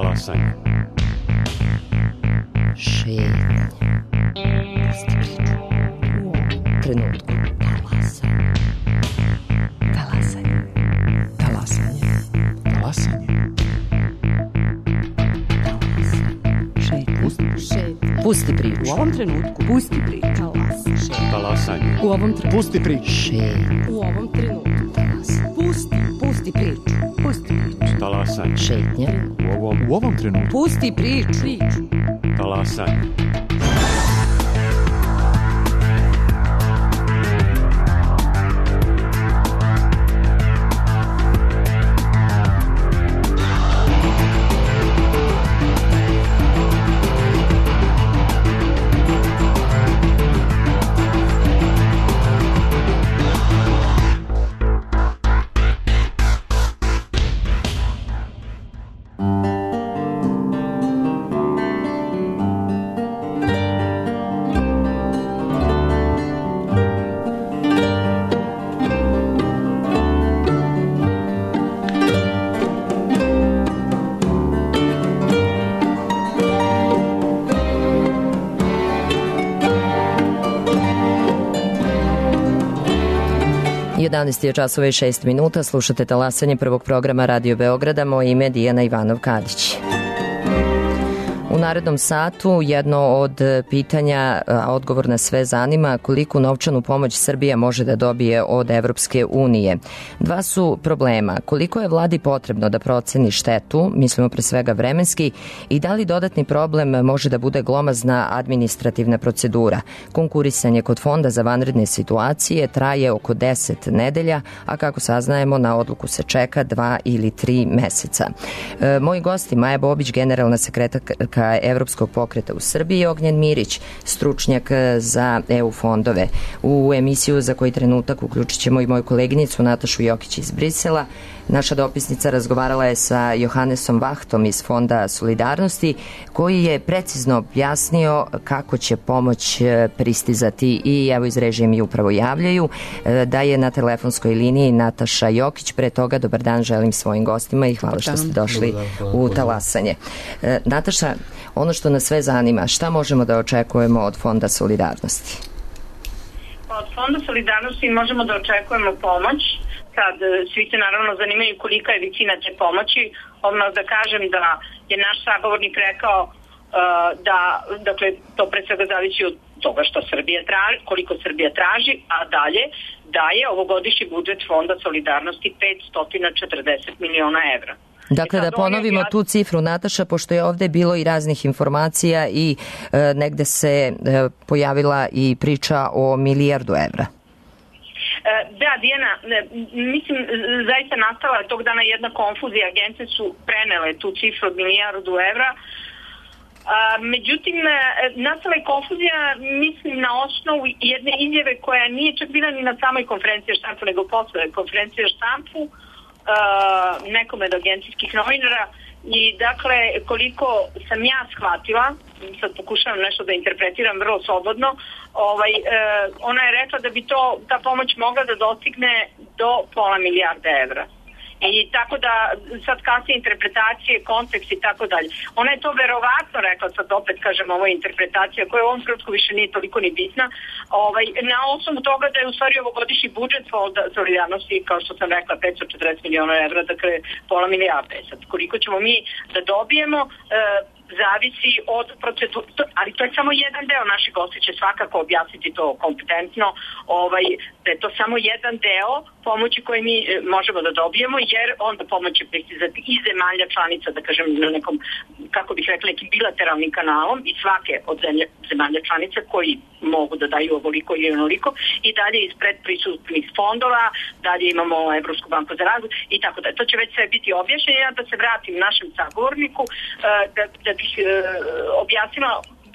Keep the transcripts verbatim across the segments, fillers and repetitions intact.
Talasanje. Šetnja. Pusti priču. U ovom trenutku. Talasanje. Talasanje. Talasanje. Talasanje. Šetnja. Pusti priču. U ovom trenutku. Pusti priču. Talasanje. U ovom trenutku. Pusti priču. Šetnja. U ovom trenutku. Pusti. Pusti priču. Pusti priču. Talasanje. Šetnja. U ovom, U ovom trenutku. Pusti priču. Priču. talasanje. jedanaest je časova i šest minuta, slušate talasanje prvog programa Radio Beograda, moje ime je Dijana Ivanov-Kadić. U narednom satu jedno od pitanja, a odgovor na sve zanima, koliko novčanu pomoć Srbija može da dobije od Evropske unije. Dva su problema. Koliko je vladi potrebno da proceni štetu, mislimo pre svega vremenski, i da li dodatni problem može da bude glomazna administrativna procedura. Konkurisanje kod Fonda za vanredne situacije traje oko deset nedelja, a kako saznajemo, na odluku se čeka dva ili tri meseca. E, moji gosti, Maja Bobić, generalna sekretarka Evropskog pokreta u Srbiji, Ognjen Mirić, stručnjak za E U fondove. U emisiju za koji trenutak uključit ćemo i moju koleginicu Natašu Jokić iz Brisela. Naša dopisnica razgovarala je sa Johannesom Vahtom iz Fonda Solidarnosti, koji je precizno objasnio kako će pomoć pristizati, i evo iz režije mi upravo javljaju da je na telefonskoj liniji Nataša Jokić. Pre toga, dobar dan želim svojim gostima i hvala što ste došli u talasanje. Nataša, ono što nas sve zanima, šta možemo da očekujemo od Fonda Solidarnosti? Od Fonda Solidarnosti možemo da očekujemo pomoć. Sad, svi se naravno zanimaju kolika je visina te pomoći. Odmah da kažem da je naš sagovornik rekao uh, da, dakle, to pre svega zavisi od toga što Srbija traži, koliko Srbija traži, a dalje da je ovogodišnji budžet Fonda Solidarnosti petsto četrdeset miliona evra. Dakle, da ponovimo tu cifru, Nataša, pošto je ovde bilo i raznih informacija i e, negde se e, pojavila i priča o milijardu evra. Da, Dijana, mislim, zaista nastala tog dana jedna konfuzija, agencije su prenele tu cifru od milijardu evra. Međutim, nastala je konfuzija, mislim, na osnovu jedne izjave koja nije čak bila ni na samoj konferenciji štampu, nego posle konferencije štampu nekome od agencijskih novinara. I dakle, koliko sam ja shvatila, sad pokušavam nešto da interpretiram vrlo slobodno, ovaj, e, ona je rekla da bi to, ta pomoć mogla da dostigne do pola milijarde evra. I tako da sad kasnije interpretacije, kontekst i tako dalje. Ona je to verovatno rekla, sad opet kažem, ovo je interpretacija koja u ovom trenutku više nije toliko ni bitna, ovaj, na osnovu toga da je u stvari ovogodišnji budžet Fonda Solidarnosti, kao što sam rekla, petsto četrdeset miliona evra, dakle pola milijarde. Sad, koliko ćemo mi da dobijemo, e, zavisi od procedura, ali to je samo jedan deo. Naši gosti će svakako objasniti to kompetentno, ovaj, da je to samo jedan deo pomoći koje mi možemo da dobijemo, jer onda pomoć će pristizati i zemalja članica, da kažem, na nekom, kako bih rekla, nekim bilateralnim kanalom i svake od zemlje, zemalja članica koji mogu da daju ovoliko ili onoliko, i dalje iz predpristupnih fondova, dalje imamo Evropsku banku za razvoj i tako da. To će već sve biti objašnjeno. Ja da se vratim našem sagovorniku, da, da bih objasnila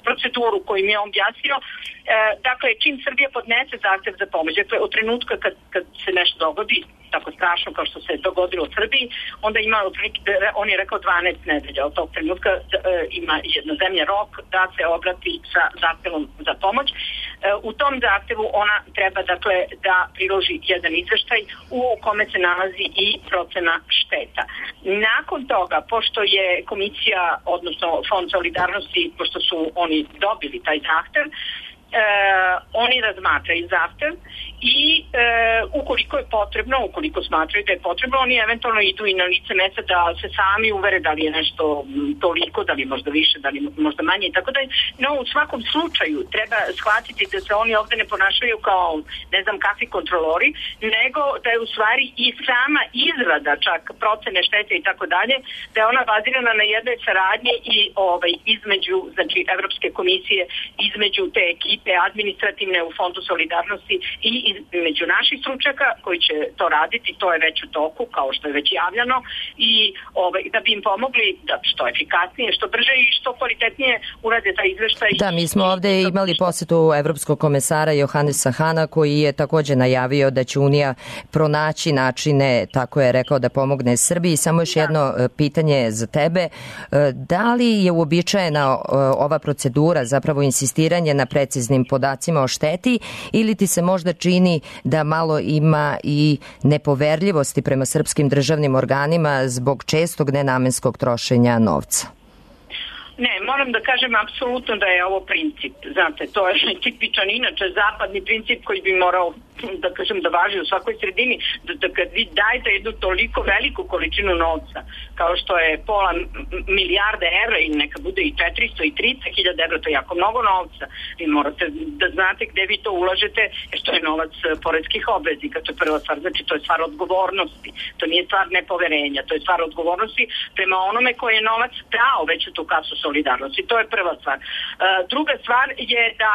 proceduru koju mi je objasnio. Dakle, čim Srbija podnese zahtev za pomoć, dakle, od trenutka kad, kad se nešto dogodi, tako strašno kao što se dogodilo u Srbiji, onda ima, on je rekao dvanaest nedelja. Od tog trenutka ima jedna zemlja rok da se obrati sa zahtevom za pomoć. U tom zahtevu ona treba, dakle, da priloži jedan izveštaj u kome se nalazi i procena šteta. Nakon toga, pošto je komisija, odnosno Fond solidarnosti, pošto su oni dobili taj zahtev, E, oni razmatraju zahtev i e, ukoliko je potrebno, ukoliko smatraju da je potrebno, oni eventualno idu i na lice mesta da se sami uvere da li je nešto toliko, da li možda više, da li možda manje i tako da. No, u svakom slučaju treba shvatiti da se oni ovde ne ponašaju kao, ne znam, kakvi kontrolori, nego da je u stvari i sama izrada čak procene štete i tako dalje, da je ona bazirana na jednoj saradnji i ovaj, između, znači, Evropske komisije, između te ekipe administrativne u Fondu solidarnosti i među naših stručnjaka koji će to raditi, to je već u toku, kao što je već javljano, i ovaj, da bi im pomogli da što efikasnije, što brže i što kvalitetnije urade taj izveštaj. Da, mi smo ovde imali posetu evropskog komesara Johannesa Hana, koji je takođe najavio da će Unija pronaći načine, tako je rekao, da pomogne Srbiji. Samo još jedno da. pitanje za tebe. Da li je uobičajena ova procedura, zapravo insistiranje na preciznim podacima o šteti, ili ti se možda čini da malo ima i nepoverljivosti prema srpskim državnim organima zbog čestog nenamenskog trošenja novca? Ne, moram da kažem apsolutno da je ovo princip. Znate, to je tipičan, inače, zapadni princip koji bi morao, da kažem, da važi u svakoj sredini, da, da kad vi dajete jednu toliko veliku količinu novca, kao što je pola milijarde evra i neka bude i četiristo i trideset hiljada evra, to je jako mnogo novca. Vi morate da znate gde vi to ulažete, jer to je novac poreskih obveznika, to je prva stvar, znači to je stvar odgovornosti, to nije stvar nepoverenja, to je stvar odgovornosti prema onome koji je novac dao već u tu kasu solidarnosti, to je prva stvar. Druga stvar je da,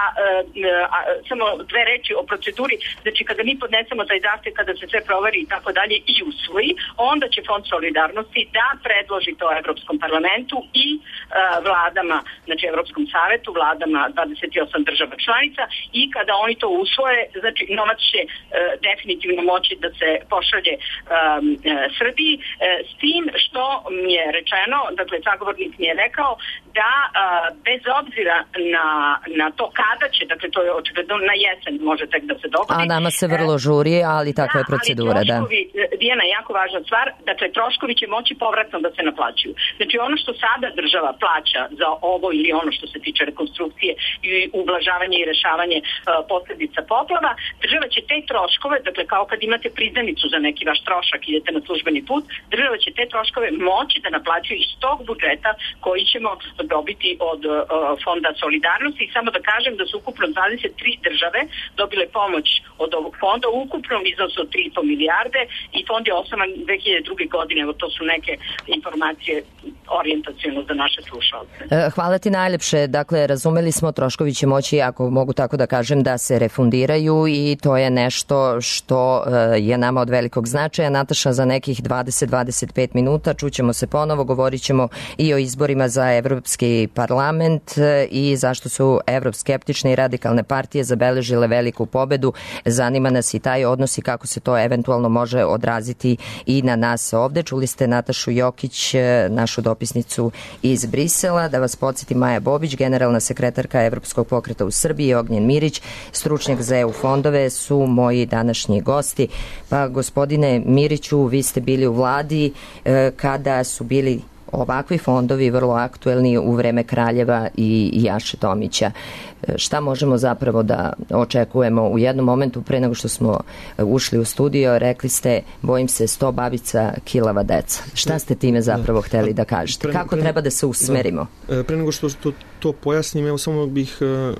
samo dve reči o proceduri, znači kada mi podnesemo taj zahtev, kada se sve proveri i tako dalje i usvoji, onda će Fond solidarnosti da predloži to Evropskom parlamentu i uh, vladama, znači Evropskom savetu, vladama dvadeset osam država članica, i kada oni to usvoje, znači novac će uh, definitivno moći da se pošalje um, uh, Srbiji, uh, s tim što mi je rečeno, dakle sagovornik mi je rekao da uh, bez obzira na, na to kada će, dakle to je očigledno na jesen može tek da se dogodi. A nama se vrlo žuri, ali takva je procedura, da. Dijana, jako važna stvar, dakle troškovi će moći povratno da se naplaćuju. Znači ono što sada država plaća za ovo ili ono što se tiče rekonstrukcije i ublažavanje i rešavanje uh, posljedica poplava, država će te troškove, dakle kao kad imate priznanicu za neki vaš trošak, idete na službeni put, država će te troškove moći da naplaćuju iz tog budžeta koji ćemo dobiti od uh, Fonda solidarnosti. I samo da kažem da su ukupno dvadeset tri države dobile pomoć od ovog fonda u ukupnom iznosu od tri i po milijarde i fond je osnovan dve hiljade druge. godine. Evo, to su neke informacije orijentacijalno za naše slušalce. Hvala ti najlepše. Dakle, razumeli smo, troškovi će moći, ako mogu tako da kažem, da se refundiraju i to je nešto što je nama od velikog značaja. Nataša, za nekih dvadeset do dvadeset pet minuta čućemo se ponovo, govorit ćemo i o izborima za Evropski parlament i zašto su evroskeptične i radikalne partije zabeležile veliku pobedu. Zanima nas i taj odnos i kako se to eventualno može odraziti i na nas ovde. Čuli ste Natašu Jokić, našu dopisnicu iz Brisela. Da vas podsjeti, Maja Bobić, generalna sekretarka Evropskog pokreta u Srbiji, Ognjen Mirić, stručnjak za E U fondove, su moji današnji gosti. Pa, gospodine Miriću, vi ste bili u vladi kada su bili ovakvi fondovi vrlo aktuelni u vreme Kraljeva i Jaše Tomića. Šta možemo zapravo da očekujemo u jednom momentu pre nego što smo ušli u studio? Rekli ste, bojim se sto babica, kilava deca. Šta ste time zapravo hteli da kažete? Pre, Kako pre, treba da se usmerimo? Da. Pre nego što to, to pojasnim, evo samo bih uh,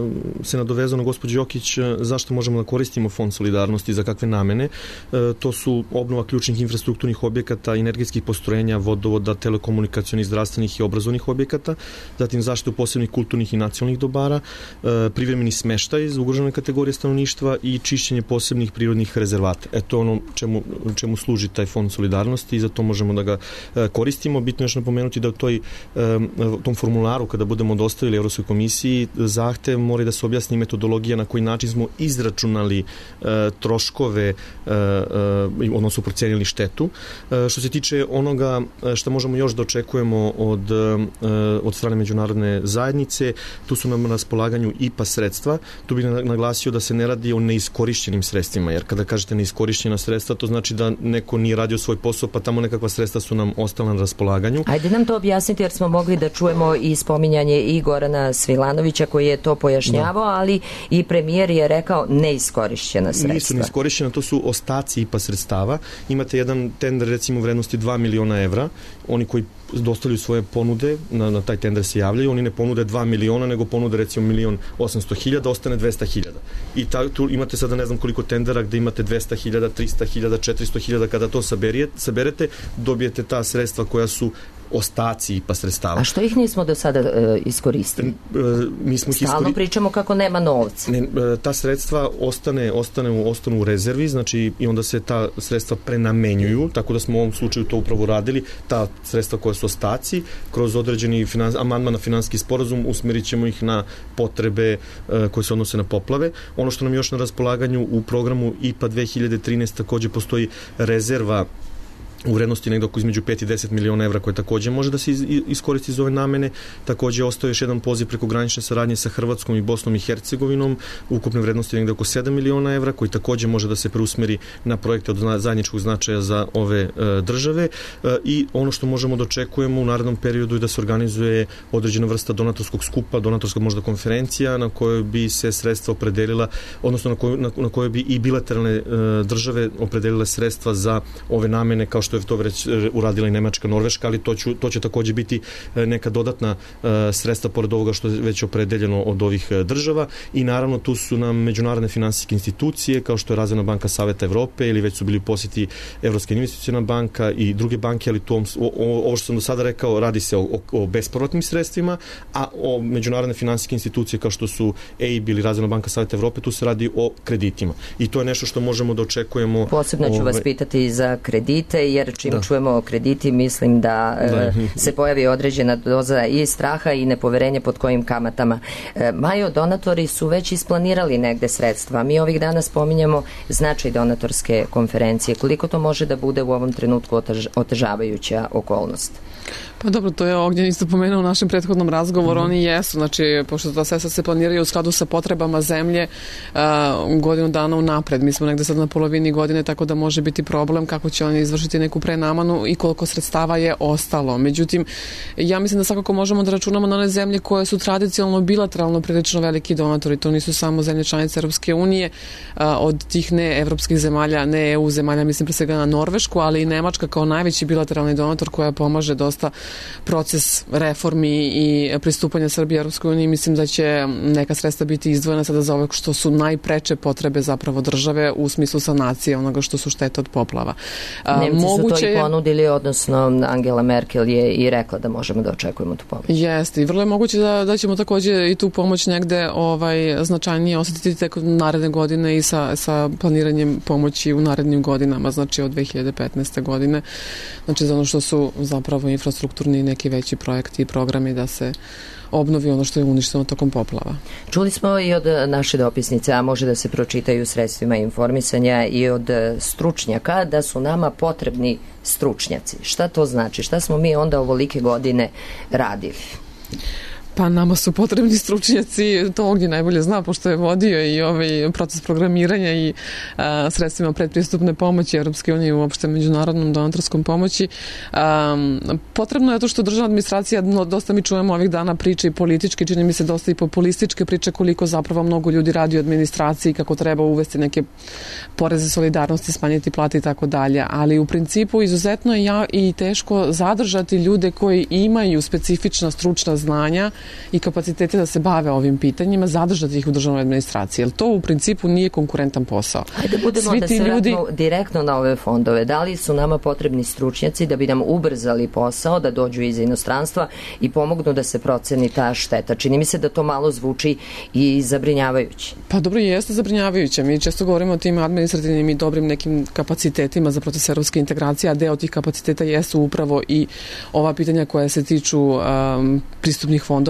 se nadovezao na gospođu Jokić zašto možemo da koristimo Fond solidarnosti, za kakve namene. Uh, to su obnova ključnih infrastrukturnih objekata, energetskih postrojenja, vodovoda, telekomunikacionih, zdravstvenih i obrazovnih objekata, zatim zaštitu posebnih kulturnih i nacionalnih dobara, privremeni smeštaj za ugrožene kategorije stanovništva i čišćenje posebnih prirodnih rezervata. Eto ono čemu, čemu služi taj Fond solidarnosti i za to možemo da ga koristimo. Bitno je još napomenuti da u toj, tom formularu kada budemo budemo dostavili Evropskoj komisiji zahtev, mora da se objasni metodologija na koji način smo izračunali e, troškove, e, e, odnosno procenili štetu. E, što se tiče onoga što možemo još da očekujemo od, e, od strane međunarodne zajednice, tu su nam na raspolaganju I P A sredstva. Tu bih naglasio da se ne radi o neiskorišćenim sredstvima, jer kada kažete neiskorišćena sredstva, to znači da neko nije radio svoj posao, pa tamo nekakva sredstva su nam ostala na raspolaganju. Ajde nam to objasniti, jer smo mogli da čujemo i spominjanje i Gorana Svilanovića koji je to pojašnjavao, da. Ali i premijer je rekao neiskorišćena sredstva. Nisu neiskorišćena, to su ostaci I P A sredstava. Imate jedan tender recimo vrednosti dva miliona evra, oni koji dostavljaju svoje ponude, na, na taj tender se javljaju, oni ne ponude dva miliona, nego ponude recimo milion osamsto hiljada, ostane dvesta hiljada. I ta, tu imate sada ne znam koliko tendera gde imate dvesta hiljada, trista hiljada, četiristo hiljada, kada to saberete, saberete, dobijete ta sredstva koja su ostaci I P A sredstava. A što ih nismo do sada e, iskoristili? E, mi smo Stalno iskori... pričamo kako nema novca. Ne, e, ta sredstva ostane, ostane u, ostanu u rezervi, znači i onda se ta sredstva prenamenjuju, tako da smo u ovom slučaju to upravo radili, ta sredstva koja su ostaci, kroz određeni finans, amandman na finansijski sporazum usmerit ćemo ih na potrebe e, koje se odnose na poplave. Ono što nam još na raspolaganju u programu I P A dve hiljade trinaeste takođe postoji rezerva u vrednosti negdje oko između pet i deset miliona evra koje takođe može da se iskoristi iz ove namene. Takođe ostaje još jedan poziv preko granične saradnje sa Hrvatskom i Bosnom i Hercegovinom ukupne vrednosti negdje oko sedam miliona evra koji takođe može da se preusmeri na projekte od zajedničkog značaja za ove e, države e, i ono što možemo da očekujemo u narednom periodu je da se organizuje određena vrsta donatorskog skupa, donatorska možda konferencija na kojoj bi se sredstva opredelila, odnosno na kojoj, na, na kojoj bi i bilateralne e, države opredelile sredstva za ove namene kao što je to već uradila i Nemačka, Norveška, ali to, ću, to će takođe biti neka dodatna uh, sredstva pored ovoga što je već opredeljeno od ovih država i naravno tu su nam međunarodne finansijske institucije kao što je Razvojna banka Saveta Evrope ili već su bili u posjeti Evropska investiciona banka i druge banke, ali to, o, o, ovo što sam do sada rekao radi se o, o, o bespovratnim sredstvima, a o međunarodne finansijske institucije kao što su E I B ili Razvojna banka Saveta Evrope, tu se radi o kreditima i to je nešto što možemo da očekujemo. Posebno ću ove... vas pitati za kredite, jer čim da. čujemo o krediti, mislim da, da. E, se pojavi određena doza i straha i nepoverenja pod kojim kamatama. E, Majo, donatori su već isplanirali negde sredstva. Mi ovih dana spominjamo značaj donatorske konferencije. Koliko to može da bude u ovom trenutku otež, otežavajuća okolnost? Pa dobro, to je Ognjen isto pomenuo u našem prethodnom razgovoru, mm-hmm. oni jesu, znači, pošto ta sredstva se planiraju u skladu sa potrebama zemlje uh, godinu dana unapred. Mi smo negde sad na polovini godine, tako da može biti problem kako će oni izvršiti neku prenamanu i koliko sredstava je ostalo. Međutim, ja mislim da svakako možemo da računamo na one zemlje koje su tradicionalno bilateralno prilično veliki donatori. To nisu samo zemlje članice Evropske unije, uh, od tih ne evropskih zemalja, ne E U zemalja, mislim pre svega na Norvešku, ali i Nemačka kao najveći bilateralni donator koja pomaže dosta proces reformi i pristupanja Srbije Evropskoj uniji. Mislim da će neka sredstva biti izdvojena sada za ove što su najpreče potrebe zapravo države u smislu sanacije onoga što su štete od poplava. Nemci Moguće su to i ponudili, odnosno Angela Merkel je i rekla da možemo da očekujemo tu pomoć. Jeste, i vrlo je moguće da, da ćemo takođe i tu pomoć negde ovaj, značajnije osetiti tek naredne godine i sa, sa planiranjem pomoći u narednim godinama, znači od dve hiljade petnaeste godine, znači za ono što su zapravo infrastrukturni neki veći projekti i programi da se obnovi ono što je uništeno tokom poplava. Čuli smo i od naše dopisnice, a može da se pročitaju sredstvima informisanja i od stručnjaka, da su nama potrebni stručnjaci. Šta to znači? Šta smo mi onda ovolike godine radili? Pa nama su potrebni stručnjaci, to Ognjen najbolje zna, pošto je vodio i ovaj proces programiranja i a, sredstvima predpristupne pomoći Evropske unije i uopšte međunarodnom donatorskom pomoći. A, potrebno je to što državna administracija, dosta mi čujemo ovih dana priče i političke, čini mi se dosta i populističke priče koliko zapravo mnogo ljudi radi u administraciji, kako treba uvesti neke poreze solidarnosti, smanjiti plate i tako dalje, ali u principu izuzetno je ja i teško zadržati ljude koji imaju specifična stručna znanja i kapacitete da se bave ovim pitanjima, zadržati ih u državnoj administraciji, jer to u principu nije konkurentan posao. Hajde budemo Svi da se ljudi... vratimo direktno na ove fondove. Da li su nama potrebni stručnjaci da bi nam ubrzali posao, da dođu iz inostranstva i pomognu da se proceni ta šteta? Čini mi se da to malo zvuči i zabrinjavajuće. Pa dobro, jeste zabrinjavajuće. Mi često govorimo o tim administrativnim i dobrim nekim kapacitetima za proces evropske integracije, a deo tih kapaciteta jesu upravo i ova pitanja koja se tiču um, pristupnih fondova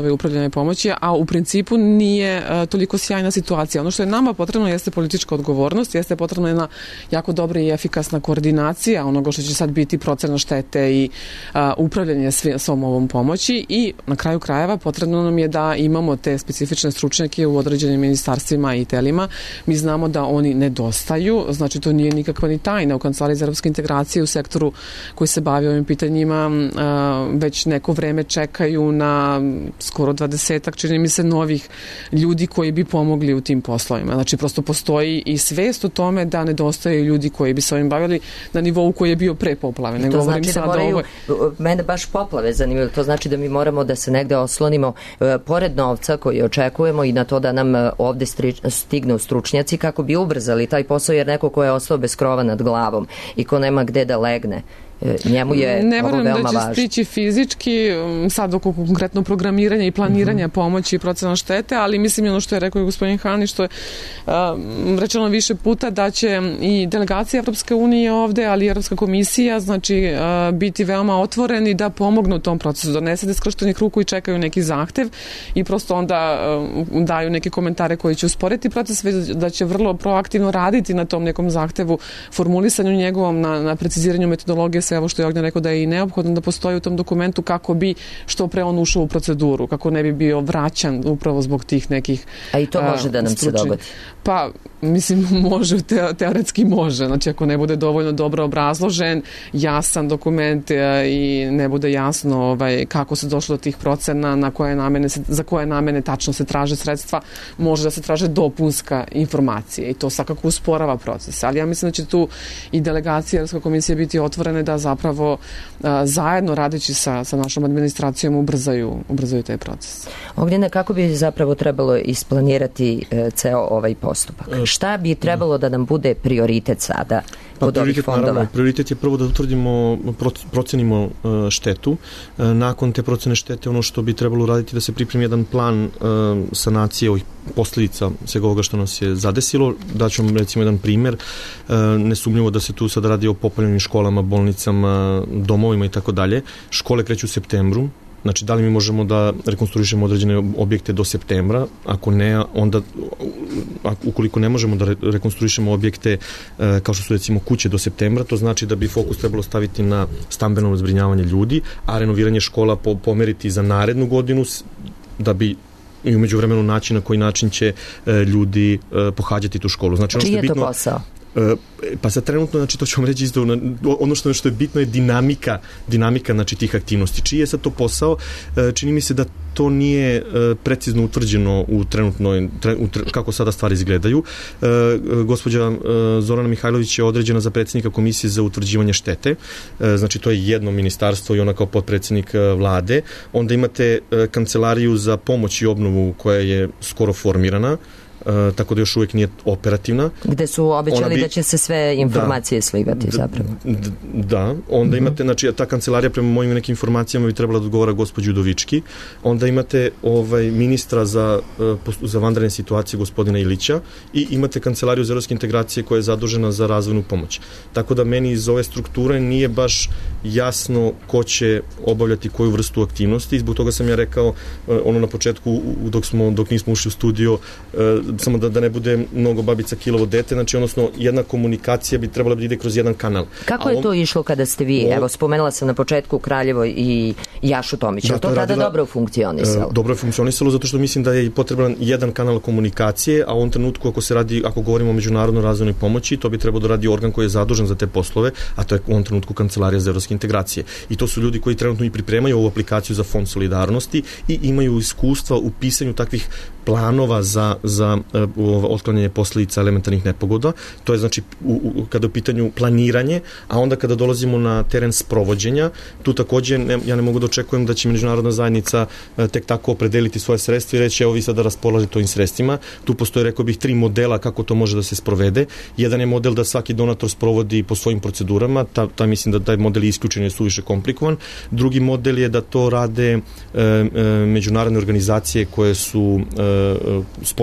bave upravljanje pomoći, a u principu nije uh, toliko sjajna situacija. Ono što je nama potrebno jeste politička odgovornost, jeste potrebno jedna jako dobra i efikasna koordinacija onoga što će sad biti procena štete i uh, upravljanje svi, svom ovom pomoći i na kraju krajeva potrebno nam je da imamo te specifične stručnjake u određenim ministarstvima i telima. Mi znamo da oni nedostaju, znači to nije nikakva ni tajna. U Kancelariji za evropske integracije u sektoru koji se bavi ovim pitanjima uh, već neko vreme čekaju na skoro dvadesetak, čini mi se, novih ljudi koji bi pomogli u tim poslovima. Znači prosto postoji i svest o tome da nedostaju ljudi koji bi se ovim bavili na nivou koji je bio pre poplave. Ne to govorim znači da sad moraju, ovo... mene baš poplave zanimaju, to znači da mi moramo da se negde oslonimo uh, pored novca koji očekujemo i na to da nam uh, ovde stri, stignu stručnjaci kako bi ubrzali taj posao, jer neko ko je ostao bez krova nad glavom i ko nema gde da legne, njemu je ne ovo veoma važno. Ne verujem da će stići fizički sad oko konkretno programiranja i planiranja mm-hmm. pomoći i procena štete, ali mislim i ono što je rekao i gospodin Hani, što je uh, rečeno više puta da će i delegacija Evropske unije ovde, ali i Evropska komisija, znači uh, biti veoma otvoreni da pomognu u tom procesu, da ne sede skrštenih ruku i čekaju neki zahtev i prosto onda uh, daju neke komentare koji će usporiti proces, već da će vrlo proaktivno raditi na tom nekom zahtevu, formulisanju njegovom, na, na preciziranju metodologije, sve ovo što je Ognjen rekao da je i neophodno da postoji u tom dokumentu kako bi što pre on ušao u proceduru, kako ne bi bio vraćan upravo zbog tih nekih... A i to može da nam stručni. se dogodi? Pa, mislim, može, te, teoretski može. Znači, ako ne bude dovoljno dobro obrazložen, jasan dokument i ne bude jasno ovaj, kako se došlo do tih procena, na koje namene se, za koje namene tačno se traže sredstva, može da se traže dopunska informacija i to svakako usporava proces. Ali ja mislim da će tu i delegacija Evropska komisija biti otvorene da zapravo a, zajedno radeći sa, sa našom administracijom ubrzaju, ubrzaju taj proces. Ognjena, kako bi zapravo trebalo isplanirati e, ceo ovaj postupak? Šta bi trebalo da nam bude prioritet sada pa, od ovih fondova? Naravno, prioritet je prvo da utvrdimo, procenimo štetu. Nakon te procene štete ono što bi trebalo uraditi da se pripremi jedan plan sanacije ovih posljedica svega ovoga što nas je zadesilo. Daću vam recimo jedan primer. Nesumnjivo da se tu sad radi o poplavljenim školama, bolnicama, domovima i tako dalje. Škole kreću u septembru. Znači, da li mi možemo da rekonstruišemo određene objekte do septembra? Ako ne, onda, ukoliko ne možemo da rekonstruišemo objekte kao što su recimo kuće do septembra, to znači da bi fokus trebalo staviti na stambeno zbrinjavanje ljudi, a renoviranje škola pomeriti za narednu godinu, da bi i umeđu vremenu naći na koji način će ljudi pohađati tu školu. Znači, čiji je to posao? Pa sad trenutno, znači to ću vam reći isto, ono što, što je bitno je dinamika, dinamika znači tih aktivnosti. Čiji je sad to posao? Čini mi se da to nije precizno utvrđeno u trenutnoj, u, kako sada stvari izgledaju. Gospođa Zorana Mihajlović je određena za predsjednika Komisije za utvrđivanje štete. Znači to je jedno ministarstvo i ona kao potpredsjednik vlade. Onda imate kancelariju za pomoć i obnovu koja je skoro formirana. Uh, tako da još uvijek nije operativna. Gde su obećali bi, da će se sve informacije da, slivati zapravo. D, da, onda mm-hmm. imate, znači ta kancelarija prema mojim nekim informacijama bi trebala da odgovara gospođu Udovički. Onda imate ovaj ministra za, za vanredne situacije gospodina Ilića i imate kancelariju za evropske integracije koja je zadužena za razvojnu pomoć. Tako da meni iz ove strukture nije baš jasno ko će obavljati koju vrstu aktivnosti i zbog toga sam ja rekao ono na početku dok, smo, dok nismo ušli u studio samo da, da ne bude mnogo babica kilovo dete, znači odnosno jedna komunikacija bi trebala da ide kroz jedan kanal. Kako je to išlo kada ste vi, o, evo spomenula sam na početku Kraljevo i Jašu Tomića, da, to, to tada radila, dobro funkcionisalo? Dobro je funkcionisalo zato što mislim da je potreban jedan kanal komunikacije, a u ovom trenutku ako se radi, ako govorimo o međunarodnoj razvojnoj pomoći, to bi trebalo da radi organ koji je zadužen za te poslove, a to je u ovom trenutku Kancelarija za evropske integracije. I to su ljudi koji trenutno i pripremaju ovu aplikaciju za Fond solidarnosti i imaju iskustva u pisanju takvih planova za, za uh, otklanjanje posljedica elementarnih nepogoda. To je znači u, u, kada je u pitanju planiranje, a onda kada dolazimo na teren sprovođenja, tu takođe ne, ja ne mogu da očekujem da će međunarodna zajednica uh, tek tako opredeliti svoje sredstva i reći evo vi sada raspolažete ovim sredstvima. Tu postoje, rekao bih, tri modela kako to može da se sprovede. Jedan je model da svaki donator sprovodi po svojim procedurama, ta, ta mislim da taj model je isključen i suviše komplikovan. Drugi model je da to rade uh, uh, međunarodne organizacije koje su uh, sposobne da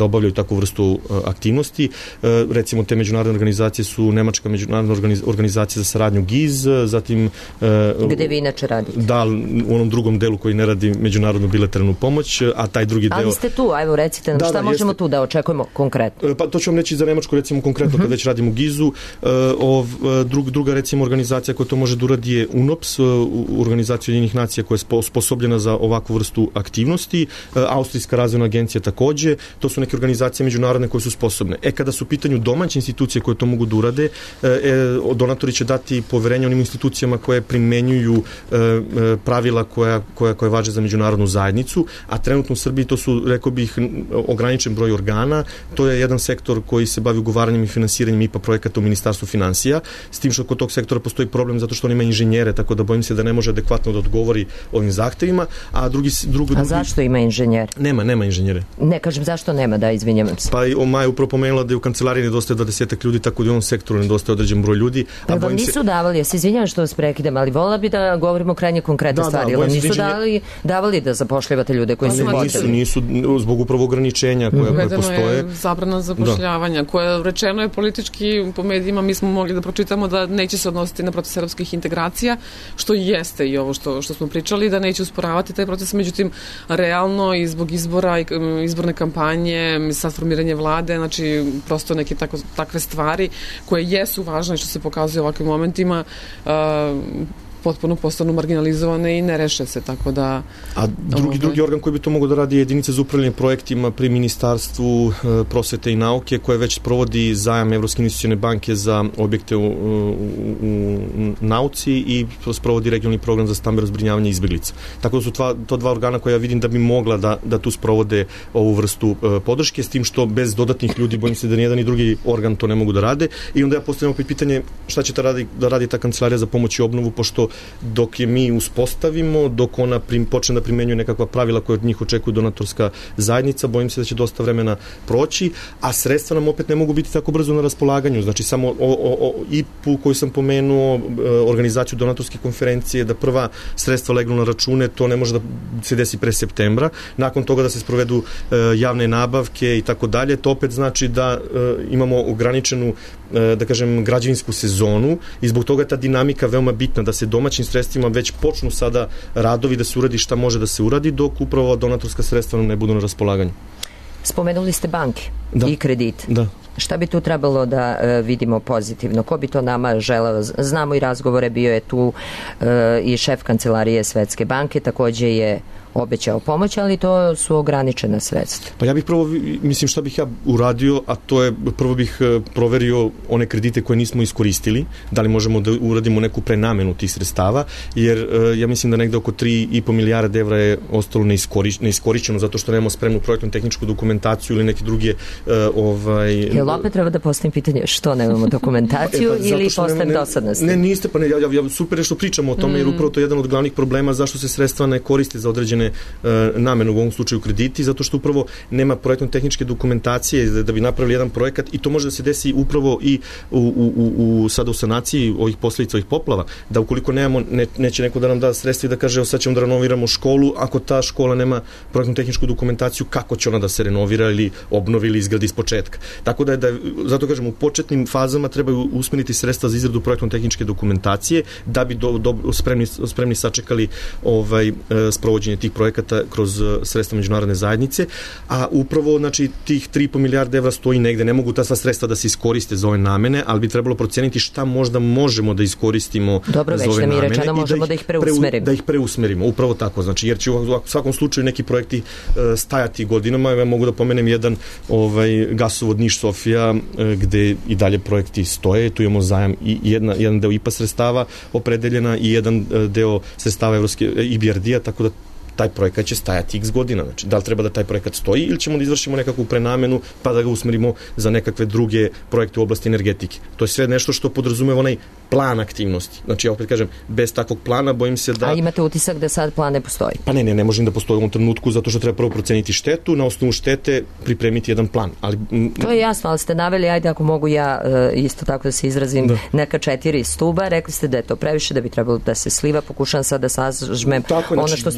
obavljaju takvu vrstu aktivnosti. Recimo, te međunarodne organizacije su Nemačka međunarodna organizacija za saradnju G I Z, zatim... Gde vi inače radite? Da, u onom drugom delu koji ne radi međunarodnu bilateralnu pomoć, a taj drugi deo... Ali ste tu, ajmo recite nam, da, šta da, možemo jeste... tu da očekujemo konkretno? Pa to ću vam reći za Nemačku, recimo konkretno, uh-huh. kad već radimo u G I Z-u. Ov, drug, druga, recimo, organizacija koja to može da uradi je U N O P S, organizacija Ujedinjenih nacija koja je sposobljena za ovakvu vrstu aktivnosti. Austrijska razvojna agencija takođe. To su neke organizacije međunarodne koje su sposobne. E, kada su u pitanju domaće institucije koje to mogu da urade, e, donatori će dati poverenje onim institucijama koje primenjuju e, pravila koja, koja, koja važe za međunarodnu zajednicu, a trenutno u Srbiji to su, rekao bih, ograničen broj organa. To je jedan sektor koji se bavi ugovaranjem i finansiranjem I P A projekata u Ministarstvu finansija, s tim što kod tog sektora postoji problem zato što on ima inženjere, tako da bojim se da ne može adekvatno da odgovori ovim zahtevima, a drugi... drugi a zašto ima inženjere? Nema, nema inženjere. Ne, kažem zašto nema, da, izvinjavam se. Pa o Maja upravo pomenula da je u kancelariji nedostaje dvadesetak ljudi, tako da u ovom sektoru nedostaje određen broj ljudi. A vam nisu se... davali, ja se izvinjavam što vas prekidam, ali volila bi da govorimo krajnje konkretne da, stvari. Da, vam nisu inženjer... davali, davali da zapošljavate ljude koji su potrebni? Nisu, nisu, zbog upravo ograničenja koje, koje postoje. Uvedeno je zabrana zapošljavanja, da. koja rečeno je politički po medijima, mi smo mogli da pročitamo da neće se odnositi na proces evropskih integracija, što jeste i ovo što, što smo pričali, da neće usporavati taj proces, međutim, realno i zbog izbora i izborne kampanje, sad formiranje vlade, znači prosto neke tako, takve stvari koje jesu važne što se pokazuje u ovakvim momentima, uh, potpuno postanu marginalizovane i ne reše se, tako da... A drugi, ovaj... drugi organ koji bi to mogao da radi je jedinica za upravljanje projektima pri Ministarstvu e, prosvete i nauke, koje već provodi zajam Evropske investicione banke za objekte u, u, u nauci i sprovodi regionalni program za stambeno zbrinjavanje izbeglica. Tako da su tva, to dva organa koja ja vidim da bi mogla da, da tu sprovode ovu vrstu e, podrške, s tim što bez dodatnih ljudi bojim se da nijedan i drugi organ to ne mogu da rade. I onda ja postavljam opet pitanje šta će ta radi, da radi ta kancelarija za pomoć i obnovu, pošto dok je mi uspostavimo, dok ona prim, počne da primenjuje nekakva pravila koje od njih očekuje donatorska zajednica, bojim se da će dosta vremena proći, a sredstva nam opet ne mogu biti tako brzo na raspolaganju. Znači, samo o, o, o I P U koju sam pomenuo, organizaciju donatorske konferencije, da prva sredstva legnu na račune, to ne može da se desi pre septembra. Nakon toga da se sprovedu e, javne nabavke i tako dalje, to opet znači da e, imamo ograničenu, e, da kažem, građevinsku sezonu i zbog toga je ta dinamika veoma bitna, da se domaćim sredstvima već počnu sada radovi, da se uradi šta može da se uradi, dok upravo donatorska sredstva ne budu na raspolaganju. Spomenuli ste banke da. i kredit. Da. Šta bi tu trebalo da e, vidimo pozitivno? Ko bi to nama želeo? Znamo i razgovore, bio je tu e, i šef kancelarije Svetske banke, takođe je obećao pomoć, ali to su ograničena sredstva. Pa ja bih prvo, mislim šta bih ja uradio, a to je, prvo bih proverio one kredite koje nismo iskoristili, da li možemo da uradimo neku prenamenu tih sredstava, jer ja mislim da negde oko tri i po milijarde evra je ostalo neiskoriš, neiskorišćeno zato što nemamo spremnu projektnu tehničku dokumentaciju ili neke druge uh, ovaj... Jel opet treba da postavim pitanje što nemamo dokumentaciju e, pa, ili postavim dosadnosti? Ne, niste, pa ne, ja, ja, super je što pričamo o tome, mm. jer upravo to je jedan od glavnih problema zašto se sredstva ne koriste za određene uh, namene, u ovom slučaju krediti, zato što upravo nema projektno-tehničke dokumentacije da, da bi napravili jedan projekat i to može da se desi upravo i u, u, u, u sada u sanaciji ovih posledica ovih poplava, da ukoliko nemamo, ne, neće neko da nam da sredstva i da kaže, sad ćemo da renoviramo školu, ako ta škola nema projektno-tehničku dokumentaciju, kako će ona da se renovira ili obnovi ili izgradi iz početka. Tako da je, da, zato kažem, u početnim fazama trebaju usmeriti sredstva za izradu projektno-tehničke dokumentacije da bi do, do, spremni, spremni sačekali ovaj, sprovođenje tih projekata kroz sredstva međunarodne zajednice, a upravo, znači, tih tri i po milijarde evra stoji negde, ne mogu ta sva sredstva da se iskoriste za ove namene, ali bi trebalo proceniti šta možda možemo da iskoristimo Dobro, za ove namene. Dobro, već da mi rečeno možemo da ih, da ih preusmerimo. Da ih preusmerimo, upravo tako, znači, jer će u svakom slučaju neki projekti uh, stajati godinama. Ja mogu da pomenem jedan ovaj, gasovod Niš-Sofija, uh, gde i dalje projekti stoje, tu imamo zajam i jedna, jedan deo I P A sredstava opredeljena i jedan uh, deo sredstava Evropske I B R D-a, tako da taj projekat će stajati x godina. Znači, da li treba da taj projekat stoji ili ćemo da izvršimo nekakvu prenamenu pa da ga usmerimo za nekakve druge projekte u oblasti energetike. To je sve nešto što podrazumeva onaj plan aktivnosti. Znači, ja opet kažem, bez takvog plana bojim se da... A imate utisak da sad plan ne postoji? Pa ne, ne, ne možem da postoji u ovom trenutku zato što treba prvo proceniti štetu, na osnovu štete pripremiti jedan plan. Ali, m, to je jasno, ali ste naveli, ajde ako mogu ja e, isto tako da se izrazim, da. neka četiri stuba, rekli ste da je to previše, da bi trebalo da se sliva, pokušam sad da sažmem ono što ste kao stručnjak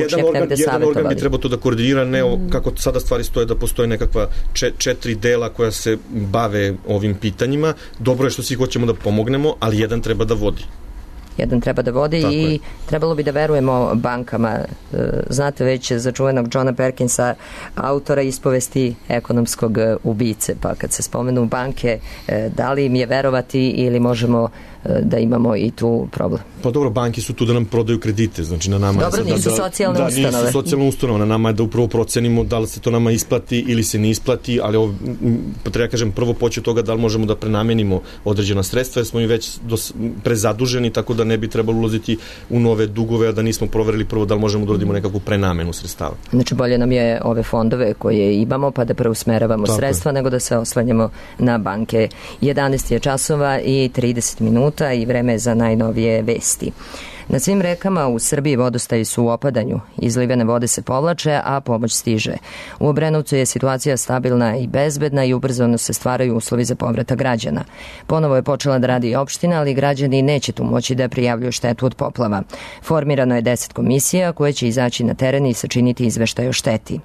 stručnjak jedan organ, negde jedan savjetovali. organ bi trebao to da koordinira, ne mm. kako sada stvari stoje da postoje nekakva četiri dela koja se bave ovim pitanjima. Dobro je što svi hoćemo da pomognemo, ali jedan treba da vodi. Jedan treba da vodi Tako i je. trebalo bi da verujemo bankama. Znate već za čuvenog Johna Perkinsa, autora ispovesti ekonomskog ubice, pa kad se spomenu banke, da li im je verovati ili možemo da imamo i tu problem? Pa dobro, banke su tu da nam prodaju kredite, znači na nama dobro, je sad nisu da, socijalne da, ustanove. Da, nisu socijalne ustanove, na nama je da upravo procenimo da li se to nama isplati ili se ne isplati, ali ovo, pa treba kažem, prvo poći od toga da li možemo da prenamenimo određena sredstva, jer smo i već dos, prezaduženi, tako da ne bi trebalo ulaziti u nove dugove, a da nismo proverili prvo da li možemo da uradimo nekakvu prenamenu sredstava. Znači bolje nam je ove fondove koje imamo pa da preusmeravamo tako sredstva je. Nego da se oslanjamo na banke. jedanaest je časova i trideset minuta i vreme je za najnovije vesti. Na svim rekama u Srbiji vodostaji su u opadanju, izlivene vode se povlače, a pomoć stiže. U Obrenovcu je situacija stabilna i bezbedna i ubrzano se stvaraju uslovi za povratak građana. Ponovo je počela da radi i opština, ali građani neće tu moći da prijavljuju štetu od poplava. Formirano je deset komisija koje će izaći na teren i sačiniti izveštaj o šteti.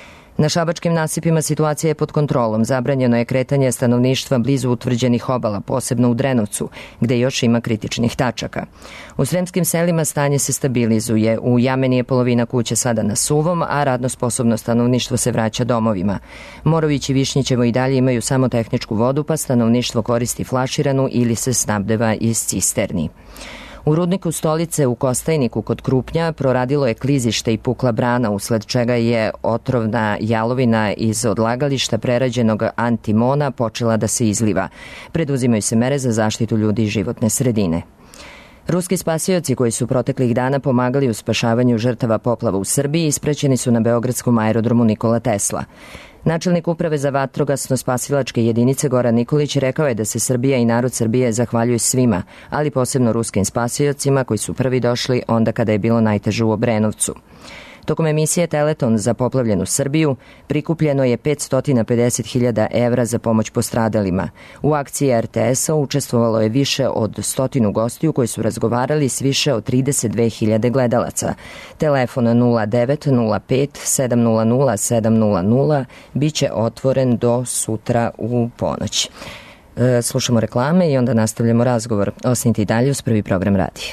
Na šabačkim nasipima situacija je pod kontrolom. Zabranjeno je kretanje stanovništva blizu utvrđenih obala, posebno u Drenovcu, gde još ima kritičnih tačaka. U sremskim selima stanje se stabilizuje. U Jameni je polovina kuće sada na suvom, a radno sposobno stanovništvo se vraća domovima. Morović i Višnjićevo i dalje imaju samo tehničku vodu, pa stanovništvo koristi flaširanu ili se snabdeva iz cisterni. U rudniku Stolice u Kostajniku kod Krupnja proradilo je klizište i pukla brana, usled čega je otrovna jalovina iz odlagališta prerađenog antimona počela da se izliva. Preduzimaju se mere za zaštitu ljudi i životne sredine. Ruski spasioci koji su proteklih dana pomagali u spašavanju žrtava poplava u Srbiji ispraćeni su na beogradskom aerodromu Nikola Tesla. Načelnik uprave za vatrogasno-spasilačke jedinice Goran Nikolić rekao je da se Srbija i narod Srbije zahvaljuju svima, ali posebno ruskim spasiocima koji su prvi došli onda kada je bilo najteže u Obrenovcu. Tokom emisije Teleton za poplavljenu Srbiju prikupljeno je petsto pedeset hiljada evra za pomoć postradalima. U akciji er te es-a učestvovalo je više od stotinu gostiju koji su razgovarali s više od trideset dve hiljade gledalaca. Telefon nula devet nula pet sedam nula nula sedam nula nula biće otvoren do sutra u ponoć. E, slušamo reklame i onda nastavljamo razgovor. Ostanite i dalje uz prvi program radija.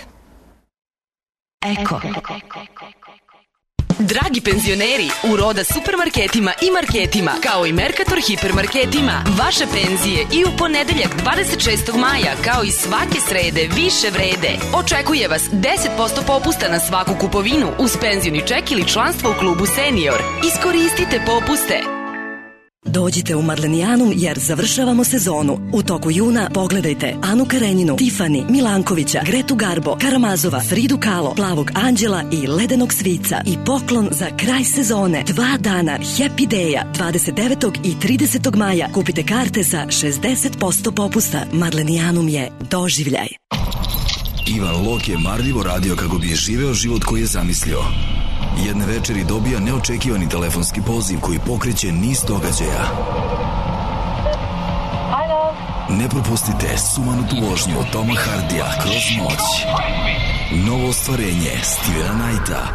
Eko. Dragi penzioneri, u Roda supermarketima i marketima, kao i Mercator hipermarketima, vaše penzije i u ponedeljak dvadeset šestog maja, kao i svake srede, više vrede. Očekuje vas deset posto popusta na svaku kupovinu uz penzioni ček ili članstvo u klubu Senior. Iskoristite popuste. Dođite u Marlenijanum jer završavamo sezonu. U toku juna pogledajte Anu Karenjinu, Tifani, Milankovića, Gretu Garbo, Karamazova, Fridu Kahlo, Plavog anđela i Ledenog svica. I poklon za kraj sezone. Dva dana Happy Day-a dvadeset devetog i tridesetog maja. Kupite karte sa šezdeset posto popusta. Marlenijanum je doživljaj. Ivan Lok je marljivo radio kako bi je živeo život koji je zamislio. Jedne večeri dobija neočekivani telefonski poziv koji pokreće niz događaja. Halo? Ne propustite sumanutu vožnju Toma Hardija kroz noć. Novo ostvarenje Stevena Knighta.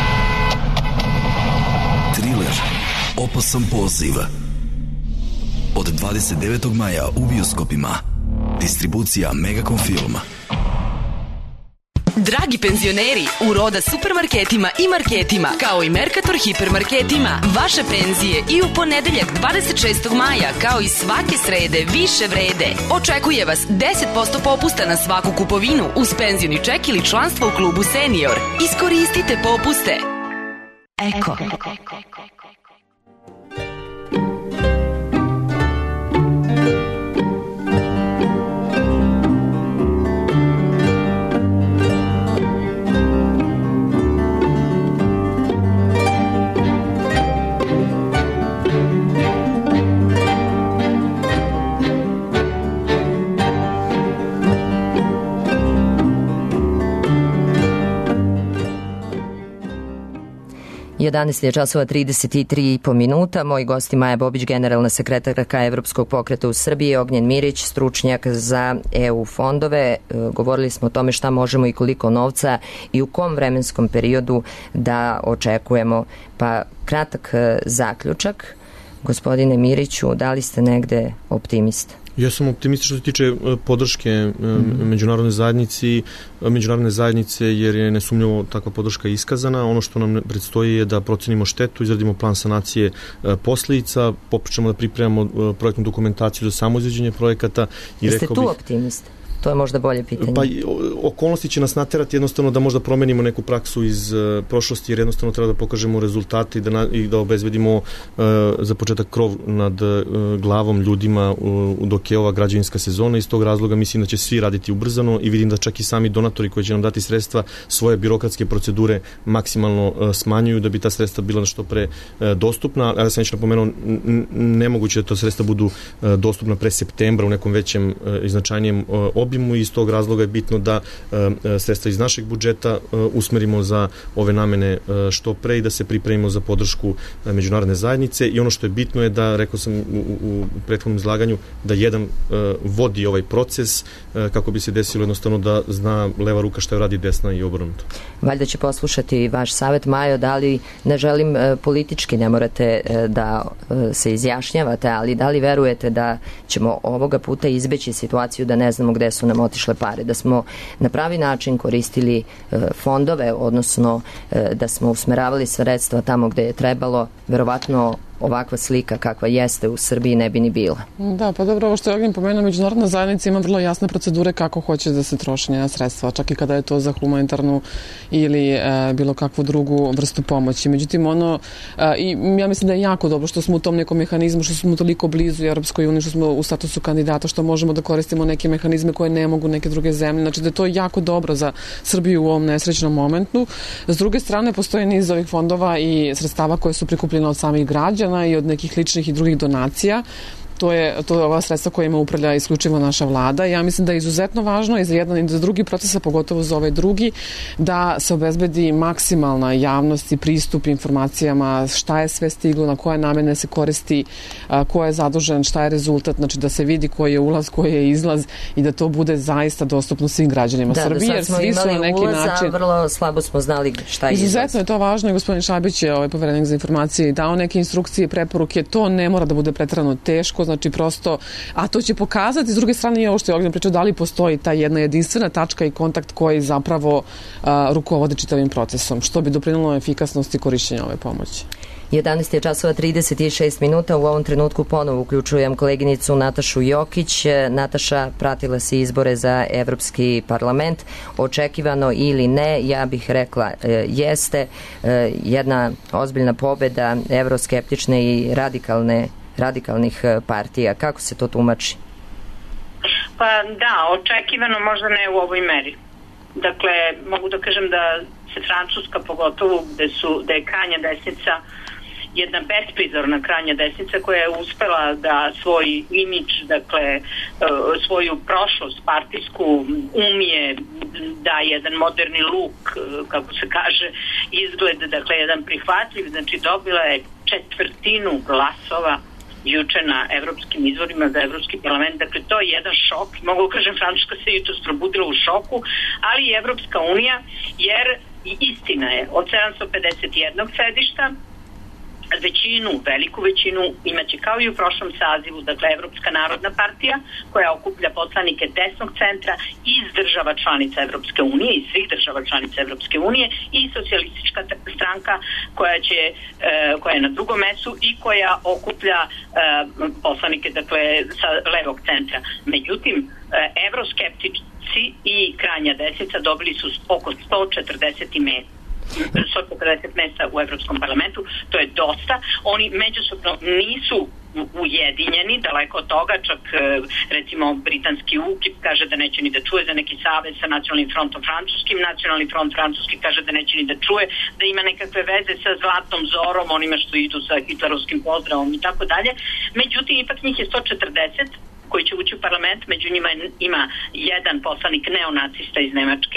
Thriller Opasan poziv. Od dvadeset devetog maja u bioskopima. Distribucija Megacom Film. Dragi penzioneri, u Roda supermarketima i marketima, kao i Mercator hipermarketima, vaše penzije i u ponedeljak dvadeset šestog maja, kao i svake srede, više vrede. Očekuje vas deset posto popusta na svaku kupovinu uz penzioni ček ili članstvo u klubu Senior. Iskoristite popuste. Eko. jedanaest je časova trideset tri i po minuta. Moji gosti Maja Bobić, generalna sekretarka Evropskog pokreta u Srbiji, Ognjen Mirić, stručnjak za E U fondove. Govorili smo o tome šta možemo i koliko novca i u kom vremenskom periodu da očekujemo. Pa kratak zaključak. Gospodine Miriću, da li ste negde optimista? Ja sam optimista što se tiče podrške mm-hmm. međunarodne zajednici, međunarodne zajednice, jer je nesumnjivo takva podrška iskazana. Ono što nam predstoji je da procenimo štetu, izradimo plan sanacije posledica, popričamo da pripremamo projektnu dokumentaciju za samoizvođenje projekata. I Jeste rekao tu bih, optimista? To je možda bolje pitanje. Pa okolnosti će nas naterati jednostavno da možda promenimo neku praksu iz uh, prošlosti, jer jednostavno treba da pokažemo rezultate i da, na, i da obezbedimo uh, za početak krov nad uh, glavom ljudima uh, dok je ova građevinska sezona. Iz tog razloga mislim da će svi raditi ubrzano i vidim da čak i sami donatori koji će nam dati sredstva svoje birokratske procedure maksimalno uh, smanjuju da bi ta sredstva bila što pre uh, dostupna. Ali sam već napomenuo, nemoguće da to sredstva budu uh, dostupna pre septembra u nekom većem uh, i značajnijem uh, obimu i iz tog razloga je bitno da uh, sredstva iz našeg budžeta uh, usmerimo za ove namene uh, što pre i da se pripremimo za podršku uh, međunarodne zajednice. I ono što je bitno je da, rekao sam u, u prethodnom izlaganju, da jedan uh, vodi ovaj proces uh, kako bi se desilo jednostavno da zna leva ruka šta je radi desna i obrnuto. Valjda će poslušati vaš savjet. Majo, da li, ne želim uh, politički, ne morate uh, da uh, se izjašnjavate, ali da li verujete da ćemo ovoga puta izbeći situaciju da ne znamo gde su nam otišle pare, da smo na pravi način koristili uh, fondove, odnosno uh, da smo usmeravali sredstva tamo gde je trebalo, verovatno ovakva slika kakva jeste u Srbiji ne bi ni bila. Da, pa dobro, ovo što je Ognjen pomenuo, međunarodna zajednica ima vrlo jasne procedure kako hoće da se troši njena sredstva, čak i kada je to za humanitarnu ili e, bilo kakvu drugu vrstu pomoći. Međutim, ono, e, i ja mislim da je jako dobro što smo u tom nekom mehanizmu, što smo toliko blizu Evropskoj uniji, što smo u statusu kandidata, što možemo da koristimo neke mehanizme koje ne mogu neke druge zemlje. Znači da je to jako dobro za Srbiju u ovom nesrećnom momentu. S druge strane, postoji niz ovih fondova i sredstava koje su prikupljene od samih građana i od nekih ličnih i drugih donacija. To je, to je ova sredstva kojima upravlja isključivo naša vlada. Ja mislim da je izuzetno važno i za jedan i za drugi proces, a pogotovo za ovaj drugi, da se obezbedi maksimalna javnost i pristup informacijama šta je sve stiglo, na koje namene se koristi, ko je zadužen, šta je rezultat, znači da se vidi koji je ulaz, koji je izlaz i da to bude zaista dostupno svim građanima da, Srbije. Da, do sad smo imali ulaz, način... a vrlo slabo smo znali šta je izlaz. Izuzetno je to važno i gospodin Šabić je ovaj poverenik za informacije i dao neke instrukcije i preporuke. To ne mora da bude preterano teško, znači prosto, a to će pokazati s druge strane i ovo što je Ognjen pričao, da li postoji ta jedna jedinstvena tačka i kontakt koji zapravo a, rukovode čitavim procesom, što bi doprinelo efikasnosti korišćenja ove pomoći. jedanaest je časova trideset šest minuta. U ovom trenutku ponovo uključujem koleginicu Natašu Jokić. Nataša, pratila si izbore za Evropski parlament. Očekivano ili ne, ja bih rekla e, jeste e, jedna ozbiljna pobeda evroskeptične i radikalne radikalnih partija. Kako se to tumači? Pa da, očekivano, možda ne u ovoj meri. Dakle, mogu da kažem da se Francuska, pogotovo gde, su, gde je krajnja desnica jedna besprizorna krajnja desnica koja je uspela da svoj imidž, dakle svoju prošlost partijsku umije da jedan moderni luk, kako se kaže, izgled, dakle jedan prihvatljiv, znači dobila je četvrtinu glasova juče na evropskim izborima za Evropski parlament. Dakle, to je jedan šok. Mogu kažem, Francuska se jutros probudila u šoku, ali i Evropska unija, jer i istina je, od sedamsto pedeset jednog sedišta, većinu, veliku većinu imaće kao i u prošlom sazivu, dakle Evropska narodna partija koja okuplja poslanike desnog centra iz država članica Evropske unije, iz svih država članica Evropske unije, i socijalistička stranka koja će, e, koja je na drugom mestu i koja okuplja e, poslanike, dakle, sa levog centra. Međutim, e, evroskeptici i krajnja desnica dobili su oko sto četrdeset mesta. sto četrdeset mesta u Evropskom parlamentu, to je dosta. Oni međusobno nisu ujedinjeni, daleko od toga, čak recimo britanski UKIP kaže da neće ni da čuje za neki savez sa nacionalnim frontom francuskim, nacionalni front francuski kaže da neće ni da čuje da ima nekakve veze sa Zlatnom Zorom, onima što idu sa hitlerovskim pozdravom i tako dalje. Međutim, ipak njih je sto četrdeset koji će ući u parlament, među njima ima jedan poslanik neonacista iz Nemačke,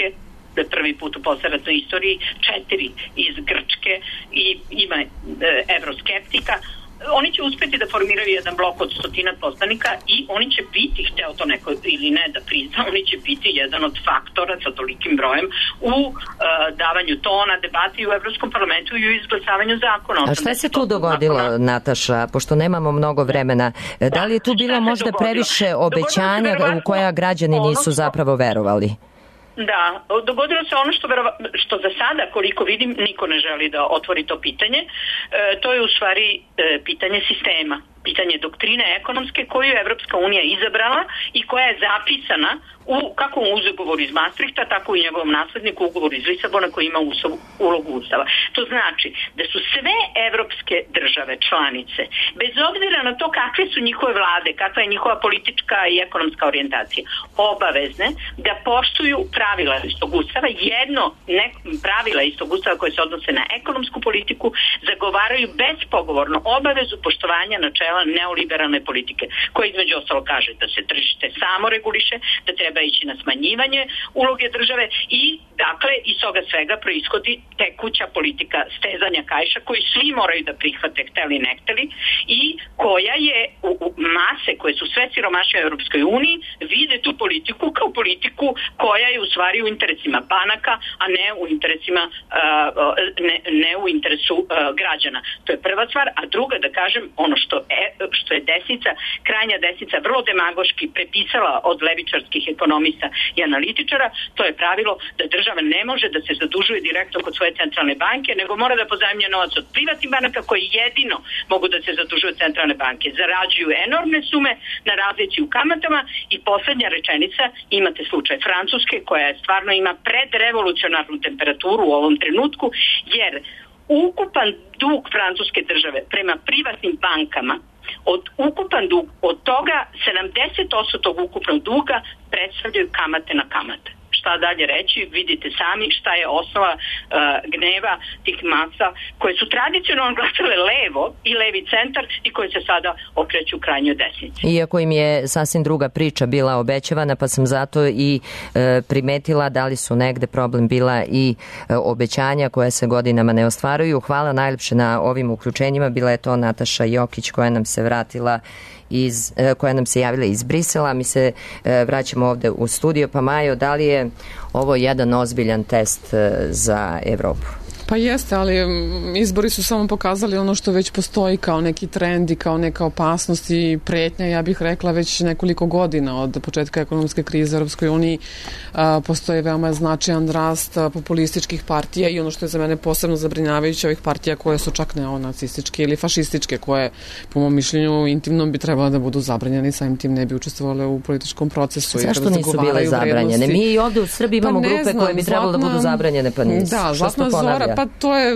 prvi put u posleratnoj istoriji, četiri iz Grčke i ima e, evroskeptika. Oni će uspeti da formiraju jedan blok od stotina poslanika i oni će biti, hteo to neko ili ne da prizna, oni će biti jedan od faktora sa tolikim brojem u uh, davanju tona, debati u Evropskom parlamentu i u izglasavanju zakona. A šta se tu dogodilo, zakona? Nataša, pošto nemamo mnogo vremena? Da li je tu bilo možda dogodilo? previše obećanja u koja građani nisu zapravo verovali? Da, dogodilo se ono što, verova, što za sada, koliko vidim, niko ne želi da otvori to pitanje. E, to je u stvari e, pitanje sistema, pitanje doktrine ekonomske koju je Evropska unija izabrala i koja je zapisana u, kako u ugovoru iz Maastrichta, tako i u njegovom nasledniku ugovoru iz Lisabona koji ima usav, ulogu ustava. To znači da su sve evropske države članice, bez obzira na to kakve su njihove vlade, kakva je njihova politička i ekonomska orijentacija, obavezne da poštuju pravila istog ustava. Jedno ne, pravila istog ustava koje se odnose na ekonomsku politiku zagovaraju bespogovorno obavezu poštovanja načela neoliberalne politike, koja između ostalo kaže da se tržište samo reguliše, da treba ići na smanjivanje uloge države i dakle iz toga svega proishodi tekuća politika stezanja kaiša koju svi moraju da prihvate, hteli ne hteli, i koja je u, u mase koje su sve siromašne u Europskoj uniji vide tu politiku kao politiku koja je u stvari u interesima banaka, a ne u interesima uh, ne, ne u interesu uh, građana. To je prva stvar, a druga da kažem ono što je, što je desnica, krajnja desnica vrlo demagoški prepisala od levičarskih ekonomista i analitičara, to je pravilo da država ne može da se zadužuje direktno kod svoje centralne banke, nego mora da pozajmlja novac od privatnih banaka koji jedino mogu da se zadužuju od centralne banke. Zarađuju enormne sume na razlici u kamatama i poslednja rečenica, imate slučaj Francuske koja stvarno ima predrevolucionarnu temperaturu u ovom trenutku, jer ukupan dug francuske države prema privatnim bankama, od ukupan dug, od toga sedamdeset posto tog ukupnog duga predstavljaju kamate na kamate. Šta dalje reći, vidite sami šta je osnova uh, gneva tih masa koje su tradicionalno glasale levo i levi centar i koje se sada okreću krajnjoj desnici. Iako im je sasvim druga priča bila obećavana, pa sam zato i e, primetila da li su negde problem bila i e, obećanja koje se godinama ne ostvaruju. Hvala najlepše na ovim uključenjima. Bila je to Nataša Jokić koja nam se vratila iz, koja nam se javila iz Brisela. Mi se e, vraćamo ovde u studio. Pa Majo, da li je ovo jedan ozbiljan test e, za Evropu? Pa jeste, ali izbori su samo pokazali ono što već postoji kao neki trend i kao neka opasnost i pretnja, ja bih rekla već nekoliko godina od početka ekonomske krize u Europskoj uniji. Postoji veoma značajan rast populističkih partija i ono što je za mene posebno zabrinjavajuće, ovih partija koje su čak neonacističke ili fašističke, koje po mom mišljenju intimnom bi trebalo da budu zabranjene, samim tim ne bi učestvovale u političkom procesu. Zašto nisu bile zabranjene? Mi i ovde u Srbiji imamo pa grupe znam, koje bi trebalo zlatna, da budu zabranjene, pa nisu. Da, Zlatna Zora, pa to je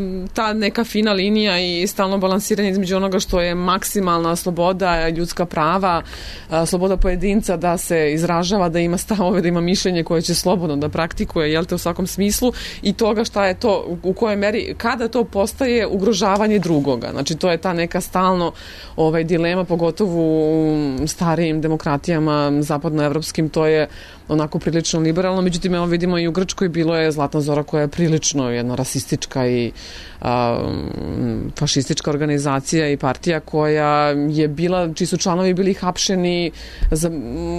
ta neka fina linija i stalno balansiranje između onoga što je maksimalna sloboda, ljudska prava, sloboda pojedinca da se izražava, da ima stavove, da ima mišljenje koje će slobodno da praktikuje, jel te, u svakom smislu, i toga šta je to, u kojoj meri, kada to postaje ugrožavanje drugoga. Znači, to je ta neka stalno ovaj, dilema, pogotovo u starijim demokratijama zapadnoevropskim, to je onako prilično liberalno, međutim, evo vidimo i u Grčkoj bilo je Zlatna Zora koja je prilično jedna rasistička i a, fašistička organizacija i partija koja je bila, čiji su članovi bili hapšeni, za,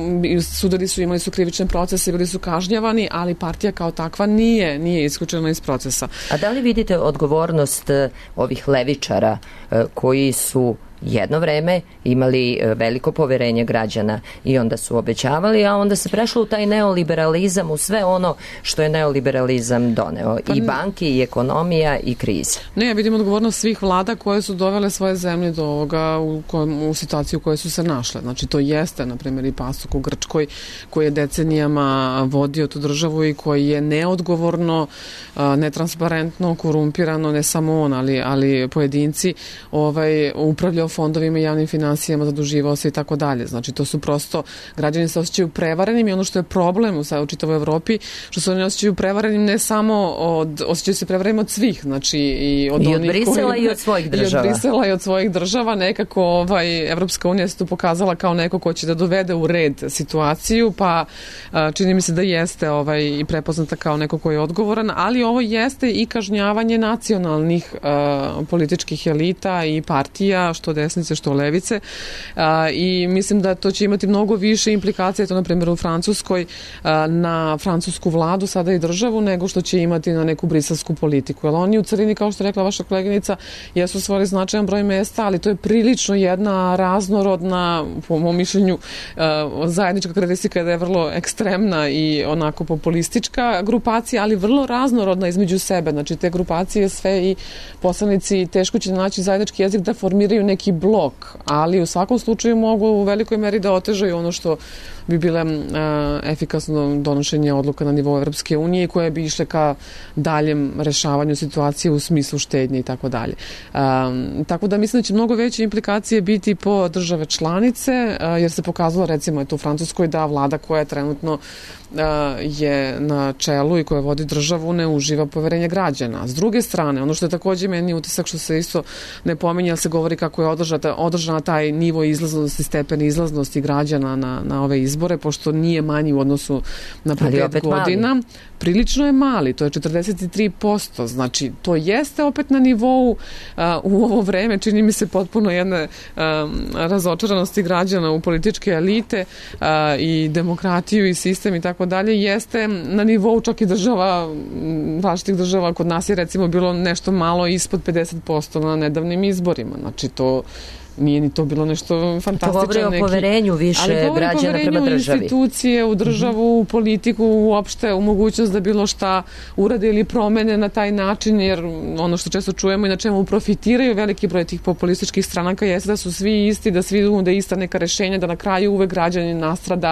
sudari su, imali su krivične procese, bili su kažnjavani, ali partija kao takva nije, nije isključena iz procesa. A da li vidite odgovornost ovih levičara koji su jedno vreme imali veliko poverenje građana i onda su obećavali, a onda se prešlo u taj neoliberalizam, u sve ono što je neoliberalizam doneo. Pa i banke, i ekonomija, i kriza. Ne, ja vidim odgovornost svih vlada koje su dovele svoje zemlje do ovoga u, u situaciju u kojoj su se našle. Znači, to jeste, na primjer, i PASOK u Grčkoj, koji je decenijama vodio tu državu i koji je neodgovorno, netransparentno, korumpirano, ne samo on, ali, ali pojedinci, ovaj, upravljao fondovima i javnim financijama, zaduživao se i tako dalje. Znači, to su prosto, građani se osjećaju prevarenim i ono što je problem u, u čitavoj Evropi, što se oni osjećaju prevarenim ne samo od, osjećaju se prevarenim od svih, znači i od, I od onih Brisela koji, i od svojih država. I od Brisela i od svojih država. Nekako ovaj, Evropska unija se tu pokazala kao neko ko će da dovede u red situaciju, pa čini mi se da jeste ovaj, i prepoznata kao neko ko je odgovoran, ali ovo jeste i kažnjavanje nacionalnih uh, političkih elita i partija, što desnice, što levice, uh, i mislim da to će imati mnogo više implikacije, to na primjer u Francuskoj, uh, na francusku vladu, sada i državu, nego što će imati na neku briselsku politiku. Jer oni u celini, kao što je rekla vaša koleginica, jesu osvojili značajan broj mesta, ali to je prilično jedna raznorodna, po mom mišljenju, uh, zajednička karakteristika da je vrlo ekstremna i onako populistička grupacija, ali vrlo raznorodna između sebe. Znači, te grupacije sve i poslanici teško će naći zajednički jezik da formiraju neki blok, ali u svakom slučaju mogu u velikoj meri da otežaju ono što bi bile uh, efikasno donošenje odluka na nivou Evropske unije koje bi išle ka daljem rešavanju situacije u smislu štednje i tako dalje. Um, tako da mislim da će mnogo veće implikacije biti po države članice, uh, jer se pokazalo, recimo, eto u Francuskoj, da vlada koja je trenutno uh, je na čelu i koja vodi državu ne uživa poverenje građana. S druge strane, ono što je također meni utisak, što se isto ne pominje, ali se govori kako je održana, održana taj nivo izlaznosti, stepen izlaznosti građana na, na ove izbore, pošto nije manji u odnosu na pre pet godina. Mali. Prilično je mali, to je četrdeset tri posto, znači to jeste opet na nivou uh, u ovo vreme, čini mi se potpuno jedne um, razočaranosti građana u političke elite uh, i demokratiju i sistem i tako dalje, jeste na nivou čak i država, različitih država. Kod nas je recimo bilo nešto malo ispod pedeset posto na nedavnim izborima, znači to nije ni to bilo nešto fantastično. To govori o poverenju više građana prema državi. U institucije, u državu, u politiku, uopšte u mogućnost da bilo šta urade ili promene na taj način, jer ono što često čujemo i na čemu profitiraju veliki broj tih populističkih stranaka jeste da su svi isti, da svi nude ista neka rešenja, da na kraju uvek građanin nastrada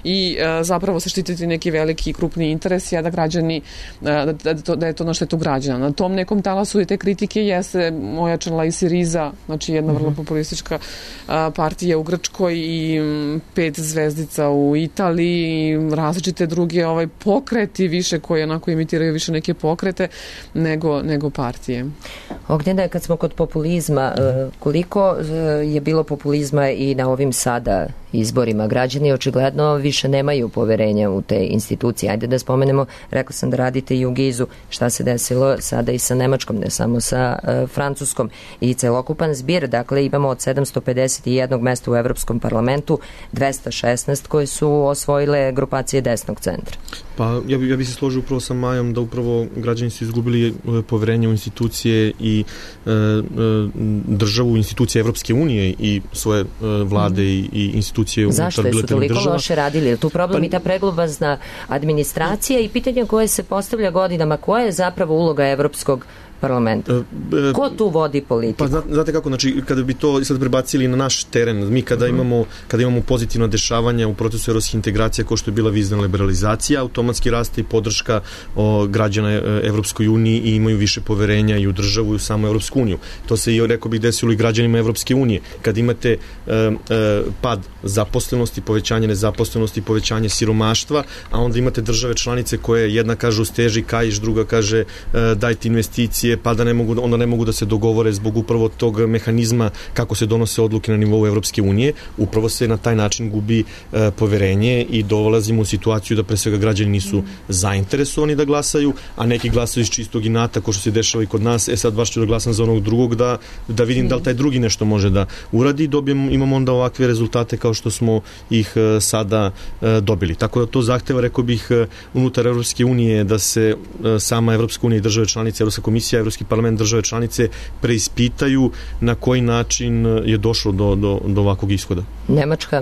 i e, zapravo se štititi neki veliki i krupni interes, a da građani, e, da, da, da je to na štetu građana. Na tom nekom talasu i te kritike jeste ojačala i Siriza, znači jedna vrlo populistička partija u Grčkoj i pet zvezdica u Italiji i različite druge ovaj pokreti više koji onako imitiraju više neke pokrete nego, nego partije. Ognjena, kad smo kod populizma, koliko je bilo populizma i na ovim sada izborima? Građani očigledno više nemaju poverenja u te institucije. Ajde da spomenemo, rekao sam da radite i u Gizu, šta se desilo sada i sa Nemačkom, ne samo sa uh, Francuskom, i celokupan zbir, dakle imamo od sedamsto pedeset jedan mesta u Evropskom parlamentu, dvesta šesnaest koje su osvojile grupacije desnog centra. Pa ja bi, ja bi se složio upravo sa Majom da upravo građani su izgubili poverenje u institucije i e, e, državu, institucije Evropske unije i svoje e, vlade i, i institucije unutar bilateralnih država. Zašto? Su toliko loše radili? Je tu problem pa, i ta preglomazna administracija i pitanje koje se postavlja godinama, koja je zapravo uloga Evropskog parlamenta? Ko tu vodi politiku? Pa znate kako, znači kada bi to sad prebacili na naš teren, mi kada imamo kada imamo pozitivna dešavanja u procesu evropskih integracija, kao što je bila vizna liberalizacija, automatski raste i podrška o, građana Evropskoj uniji i imaju više poverenja i u državu i u samu Evropsku uniju. To se i rekao bih desilo i građanima Evropske unije. Kad imate e, e, pad zaposlenosti, povećanje nezaposlenosti, povećanje siromaštva, a onda imate države članice koje jedna kaže usteži kajiš, druga kaže e, dajte investicije, pa da ne mogu, onda ne mogu da se dogovore zbog upravo tog mehanizma kako se donose odluke na nivou Evropske unije. Upravo se na taj način gubi e, poverenje i dolazimo u situaciju da pre svega građani nisu zainteresovani da glasaju, a neki glasaju iz čistog inata, kao što se dešava i kod nas. E sad baš ću da glasam za onog drugog da, da vidim mm. da li taj drugi nešto može da uradi i dobijemo, imamo onda ovakve rezultate kao što smo ih e, sada e, dobili. Tako da to zahteva, rekao bih, e, unutar Evropske unije da se e, sama Evropska unija i države članice, Evropska komisija, Evropski parlament, države članice preispitaju na koji način je došlo do, do, do ovakvog ishoda. Nemačka,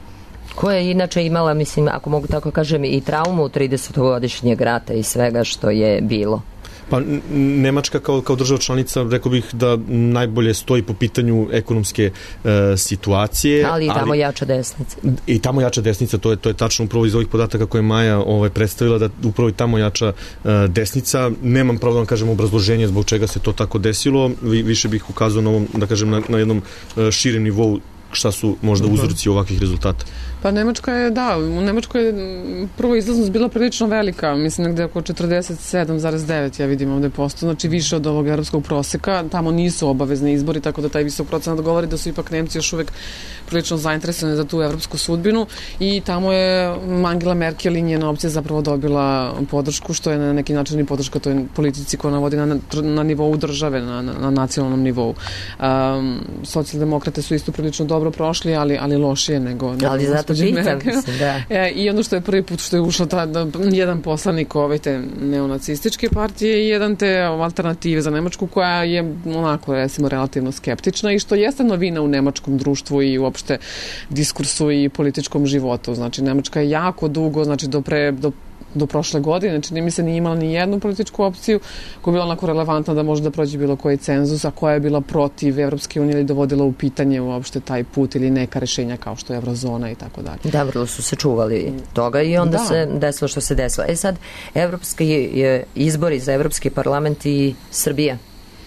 koja je inače imala, mislim, ako mogu tako kažem, i traumu tridesetogodišnjeg rata i svega što je bilo. Pa Nemačka kao, kao država članica, rekao bih da najbolje stoji po pitanju ekonomske e, situacije. Ali i tamo ali, jača desnica. I tamo jača desnica, to je, to je tačno upravo iz ovih podataka koje je Maja ovaj, predstavila, da upravo i tamo jača e, desnica. Nemam pravo da vam kažem obrazloženje zbog čega se to tako desilo. Vi, više bih ukazao na ovom, da kažem, na, na jednom e, širem nivou šta su možda uzroci ovakvih rezultata. Pa Nemačka je, da, u Nemačkoj je prvo izlaznost bila prilično velika, mislim negde oko četrdeset sedam zarez devet, ja vidim ovde posto, znači više od ovog evropskog proseka, tamo nisu obavezni izbori, tako da taj visok procenat govori da su ipak Nemci još uvek prilično zainteresovani za tu evropsku sudbinu i tamo je Angela Merkel i njena opcija zapravo dobila podršku, što je na neki način i podrška toj politici koja navodi na, na nivou države, na, na, na nacionalnom nivou. Um, socijaldemokrate su isto prilično dobro prošli, ali, ali lošije nego... Ali zato pitam, mislim, da. E, I ono što je prvi put što je ušlo ta, da, jedan poslanik ove te neonacističke partije i jedan te alternative za Nemačku koja je onako, recimo, relativno skeptična i što jeste novina u nemačkom društvu i uopšte diskursu i političkom životu. Znači, Nemačka je jako dugo, znači do pre... Do do prošle godine, čini mi se nije imala ni jednu političku opciju koja je bila onako relevantna da može da prođe bilo koji cenzus, a koja je bila protiv Evropske unije ili dovodila u pitanje uopšte taj put ili neka rešenja kao što je Eurozona i tako dalje. Da, vrlo su se čuvali toga i onda da. se desilo što se desilo. E sad, evropski izbori za Evropski parlament i Srbija.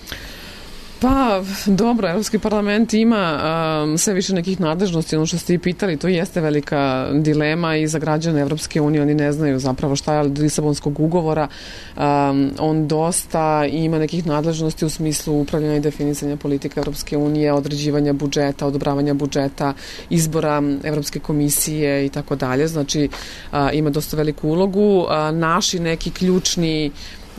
Pa, dobro, Evropski parlament ima um, sve više nekih nadležnosti, ono što ste i pitali, to jeste velika dilema i za građane Evropske unije, oni ne znaju zapravo šta je od Lisabonskog ugovora, um, on dosta ima nekih nadležnosti u smislu upravljanja i definisanja politika Evropske unije, određivanja budžeta, odobravanja budžeta, izbora Evropske komisije i tako dalje, znači uh, ima dosta veliku ulogu, uh, naši neki ključni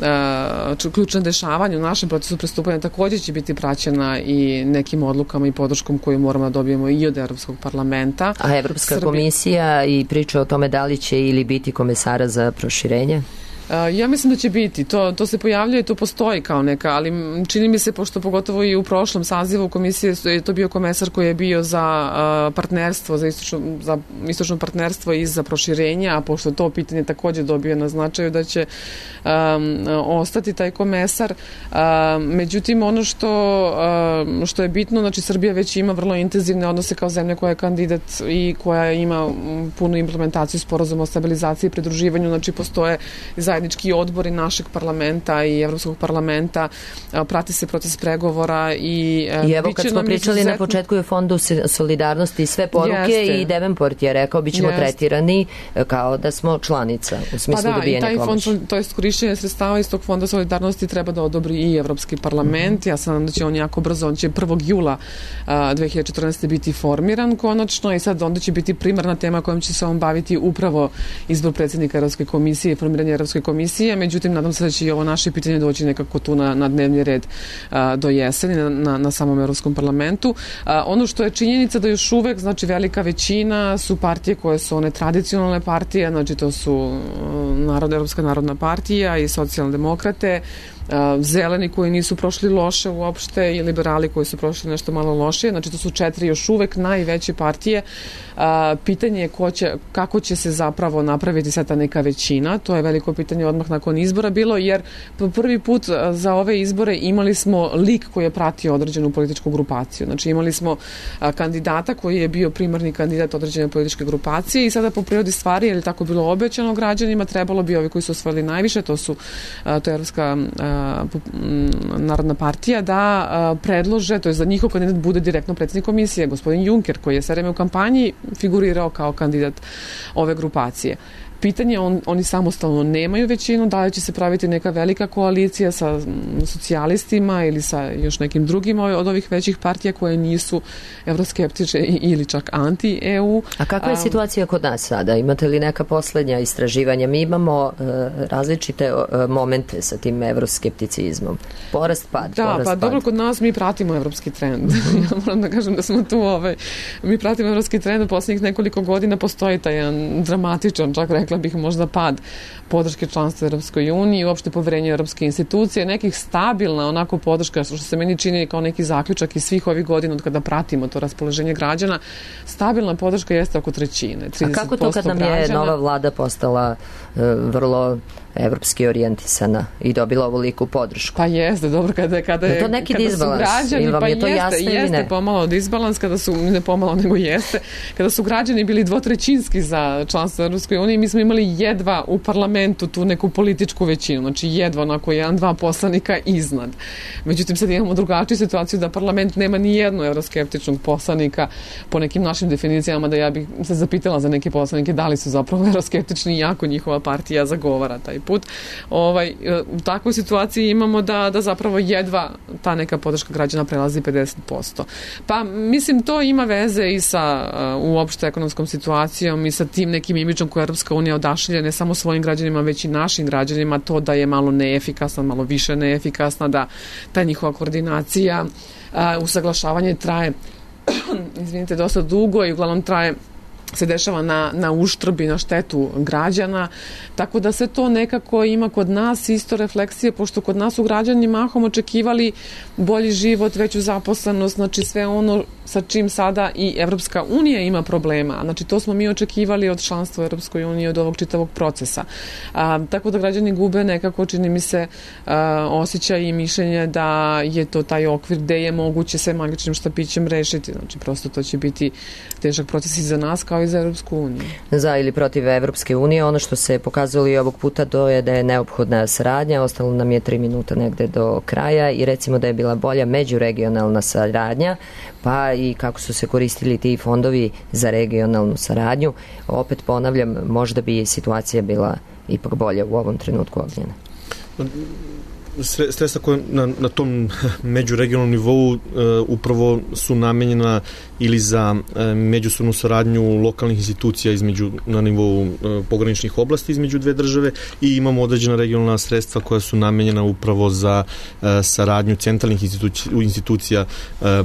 Uh, ključne dešavanja u našem procesu pristupanja također će biti praćena i nekim odlukama i podrškom koju moramo da dobijemo i od Evropskog parlamenta. A Evropska Srbi... komisija i priča o tome da li će ili biti komesara za proširenje? Ja mislim da će biti. To, to se pojavljuje, to postoji kao neka, ali čini mi se, pošto pogotovo i u prošlom sazivu komisije je to bio komesar koji je bio za uh, partnerstvo, za istočno, za istočno partnerstvo i za proširenje, a pošto to pitanje također dobije na značaju da će um, ostati taj komesar. Uh, međutim, ono što, uh, što je bitno, znači Srbija već ima vrlo intenzivne odnose kao zemlja koja je kandidat i koja ima punu implementaciju sporazuma o stabilizaciji i pridruživanju, znači postoje zajedno zajednički odbori našeg parlamenta i Evropskog parlamenta, prati se proces pregovora i... I evo kad smo pričali izuzetno... na početku je Fondu solidarnosti sve poruke Jeste. I Davenport je rekao bit ćemo Jeste. tretirani kao da smo članica u smislu pa da, dobijene pomoći. Pa da, i taj fond, to je korišćenje sredstava iz tog Fonda solidarnosti treba da odobri i Evropski parlament. Mm-hmm. Ja sam da će on jako brzo, on će prvog jula dve hiljade četrnaeste. biti formiran konačno i sad onda će biti primarna tema kojom će se on baviti upravo izbor predsjednika Evropske komisije i formiranje Evropske komisije, međutim nadam se da će i ovo naše pitanje doći nekako tu na, na dnevni red a, do jeseni na, na, na samom Evropskom parlamentu. A, ono što je činjenica da još uvek, znači velika većina su partije koje su one tradicionalne partije, znači to su Narod, Evropska narodna partija i socijaldemokrate, zeleni koji nisu prošli loše uopšte i liberali koji su prošli nešto malo loše, znači to su četiri još uvek najveće partije. Pitanje je ko će, kako će se zapravo napraviti sad ta neka većina, to je veliko pitanje odmah nakon izbora bilo, jer prvi put za ove izbore imali smo lik koji je pratio određenu političku grupaciju, znači imali smo kandidata koji je bio primarni kandidat određene političke grupacije i sada po prirodi stvari, jer je tako bilo obećano građanima, trebalo bi ovi koji su osvojili najviše, to su to je Evropska Narodna partija, da predlože, to je za njihov kandidat bude direktno predsjednik komisije, gospodin Juncker, koji je sve vreme u kampanji figurirao kao kandidat ove grupacije. Pitanje, on, oni samostalno nemaju većinu, da li će se praviti neka velika koalicija sa socijalistima ili sa još nekim drugim od ovih većih partija koje nisu evroskeptične ili čak anti-E U. A kakva je situacija kod nas sada? Imate li neka poslednja istraživanja? Mi imamo uh, različite uh, momente sa tim evroskepticizmom. Porast, pad, da, porast, pa pad. dobro, kod nas mi pratimo evropski trend. Ja moram da kažem da smo tu, ovaj, mi pratimo evropski trend, u posljednjih nekoliko godina postoji taj jedan dramatičan, čak rekla bih možda pad podrške članstva u Evropskoj uniji, uopšte poverenje u evropske institucije, nekih stabilna onako podrška, što se meni čini kao neki zaključak iz svih ovih godina od kada pratimo to raspoloženje građana, stabilna podrška jeste oko trećine. A kako to kad nam građana... je nova vlada postala uh, vrlo evropski orijentisana i dobila ovoliku podršku. Pa jeste, dobro, kada, kada, je, to neki kada su građani, ili vam pa je to jeste, jasno jeste ili ne? pomalo disbalans, kada su, ne pomalo, nego jeste, kada su građani bili dvotrećinski za članstvo Evropskoj uniji, mi smo imali jedva u parlamentu tu neku političku većinu, znači jedva onako jedan, dva poslanika iznad. Međutim, sad imamo drugačiju situaciju da parlament nema ni jednu evroskeptičnog poslanika po nekim našim definicijama, da ja bih se zapitala za neke poslanike da li su zapravo evroskeptični, iako njihova partija zagovara taj put. Ovaj, u takvoj situaciji imamo da, da zapravo jedva ta neka podrška građana prelazi pedeset posto. Pa mislim to ima veze i sa uh, uopšte ekonomskom situacijom i sa tim nekim imidžom koje Europska unija odašilje ne samo svojim građanima, već i našim građanima, to da je malo neefikasna, malo više neefikasna, da ta njihova koordinacija, uh, usaglašavanje traje izvinite, dosta dugo i uglavnom traje se dešava na, na uštrb i na štetu građana, tako da sve to nekako ima kod nas isto refleksije, pošto kod nas su građani mahom očekivali bolji život, veću zaposlenost, znači sve ono sa čim sada i Evropska unija ima problema, znači to smo mi očekivali od članstva u Evropskoj uniji, od ovog čitavog procesa. A, tako da građani gube nekako, čini mi se, a, osjećaj i mišljenje da je to taj okvir gde je moguće sve magičnim štapićem rešiti, znači prosto to će biti težak proces i za nas kao i za Evropsku uniju. Za ili protiv Evropske unije, ono što se pokazalo i ovog puta to je da je neophodna saradnja, ostalo nam je tri minuta negde do kraja i recimo da je bila bolja međuregionalna saradnja, pa i kako su se koristili ti fondovi za regionalnu saradnju. Opet ponavljam, možda bi situacija bila ipak bolja u ovom trenutku, Ognjena. Sredstva koje na, na tom međuregionalnom nivou e, upravo su namenjena ili za e, međusobnu saradnju lokalnih institucija između, na nivou e, pograničnih oblasti između dve države i imamo određena regionalna sredstva koja su namenjena upravo za e, saradnju centralnih institucija, institucija e, e,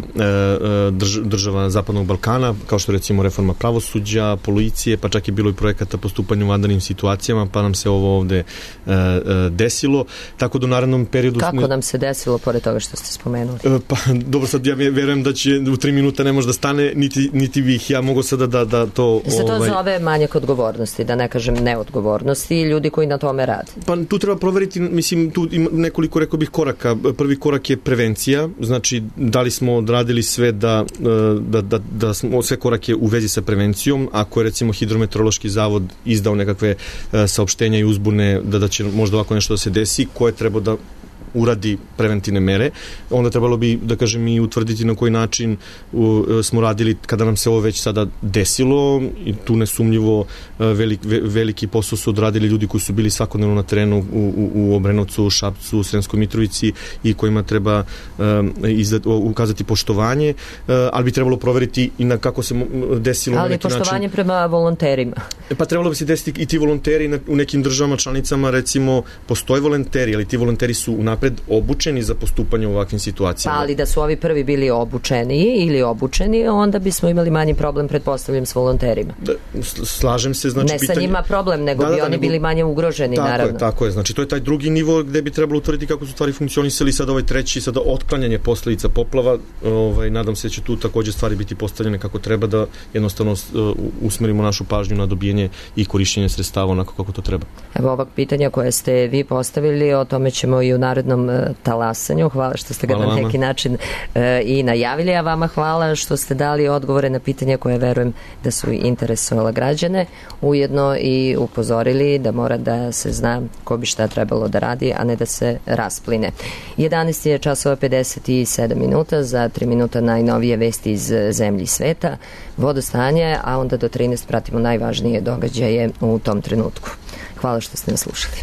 drž, država Zapadnog Balkana, kao što recimo reforma pravosuđa, policije, pa čak je bilo i projekata postupanja u vanrednim situacijama, pa nam se ovo ovde e, e, desilo. Tako da u narednom periodu... Kako nam se desilo, pored toga što ste spomenuli? Pa, dobro, sad ja verujem da će u tri minuta ne može da stane, niti, niti bih ja mogao sada da, da to... Se to ovaj... zove manjak odgovornosti, da ne kažem neodgovornosti i ljudi koji na tome rade. Pa tu treba proveriti, mislim, tu ima nekoliko, rekao bih, koraka. Prvi korak je prevencija, znači da li smo odradili sve da, da, da, da smo sve korake u vezi sa prevencijom, ako je recimo Hidrometeorološki zavod izdao nekakve saopštenja i uzbune da, da će možda ovako nešto da se desi, koje treba da uradi preventivne mere, onda trebalo bi, da kažem, i utvrditi na koji način u, smo radili kada nam se ovo već sada desilo i tu nesumnjivo velik, veliki posao su odradili ljudi koji su bili svakodnevno na terenu u, u, u Obrenovcu, Šapcu, u Sremskoj Mitrovici i kojima treba um, izdat, ukazati poštovanje, uh, ali bi trebalo proveriti i na kako se desilo ali na neki način. Ali poštovanje prema volonterima. Pa trebalo bi se desiti i ti volonteri na, u nekim državama članicama, recimo, postoje volonteri, ali ti volonteri su unapred obučeni za postupanje u ovakvim situacijama. Pa, ali da su ovi prvi bili obučeni ili obučeni, onda bismo imali manji problem, pretpostavljam, s volonterima. Da, slažem se, znači... Ne pitanje... sa njima problem, nego da, da, bi da, oni nego... bili manje ugroženi, tako naravno. Je, tako je, znači to je taj drugi nivo gde bi trebalo utvrditi kako su stvari funkcionisali, sada ovaj treći, sada otklanjanje posledica poplava, ovaj, nadam se da će tu takođe stvari biti postavljene kako treba, da jednostavno uh, usmerimo našu pažnju na dobijanje i korišćenje sredstava onako kako to treba. Evo ovak pitanja koje ste vi postavili, o tome ćemo i u narednom uh, talasanju. Hvala što ste ga hvala na neki vama. način uh, i najavili, a vama hvala što ste dali odgovore na pitanja koje verujem da su interesovala građane, ujedno i upozorili da mora da se zna ko bi šta trebalo da radi, a ne da se raspline. jedanaest je časova pedeset sedam minuta, za tri minuta najnovije vesti iz zemlji i sveta, vodostanje, a onda do trinaest pratimo najvažnije događaje u tom trenutku. Hvala što ste nas slušali.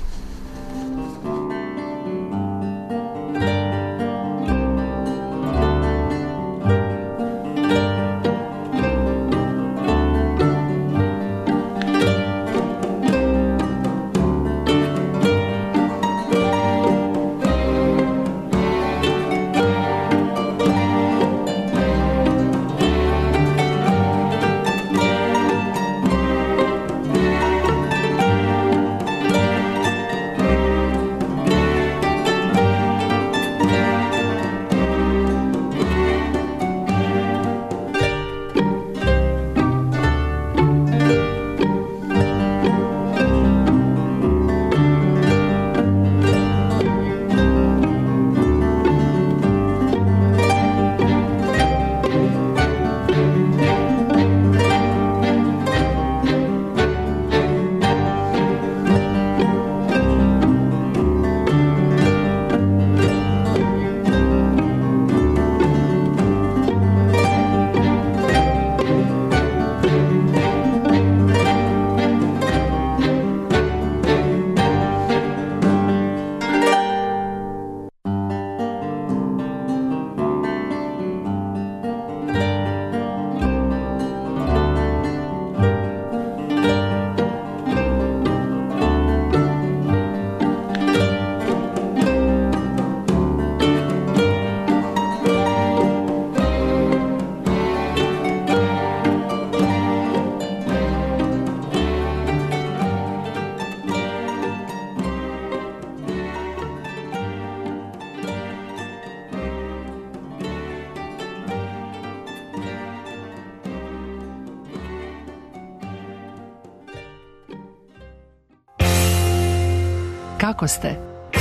Kako ste?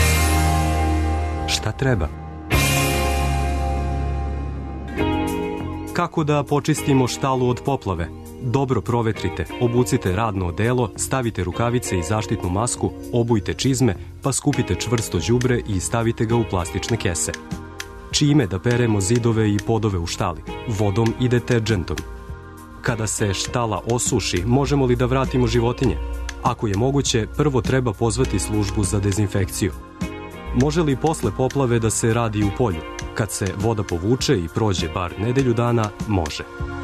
Šta treba? Kako da počistimo štalu od poplave? Dobro provetrite, obucite radno odelo, stavite rukavice i zaštitnu masku, obujte čizme, pa skupite čvrsto đubre i stavite ga u plastične kese. Čime da peremo zidove i podove u štali? Vodom i deterdžentom. Kada se štala osuši, možemo li da vratimo životinje? Ako je moguće, prvo treba pozvati službu za dezinfekciju. Može li posle poplave da se radi u polju? Kad se voda povuče i prođe bar nedelju dana, može.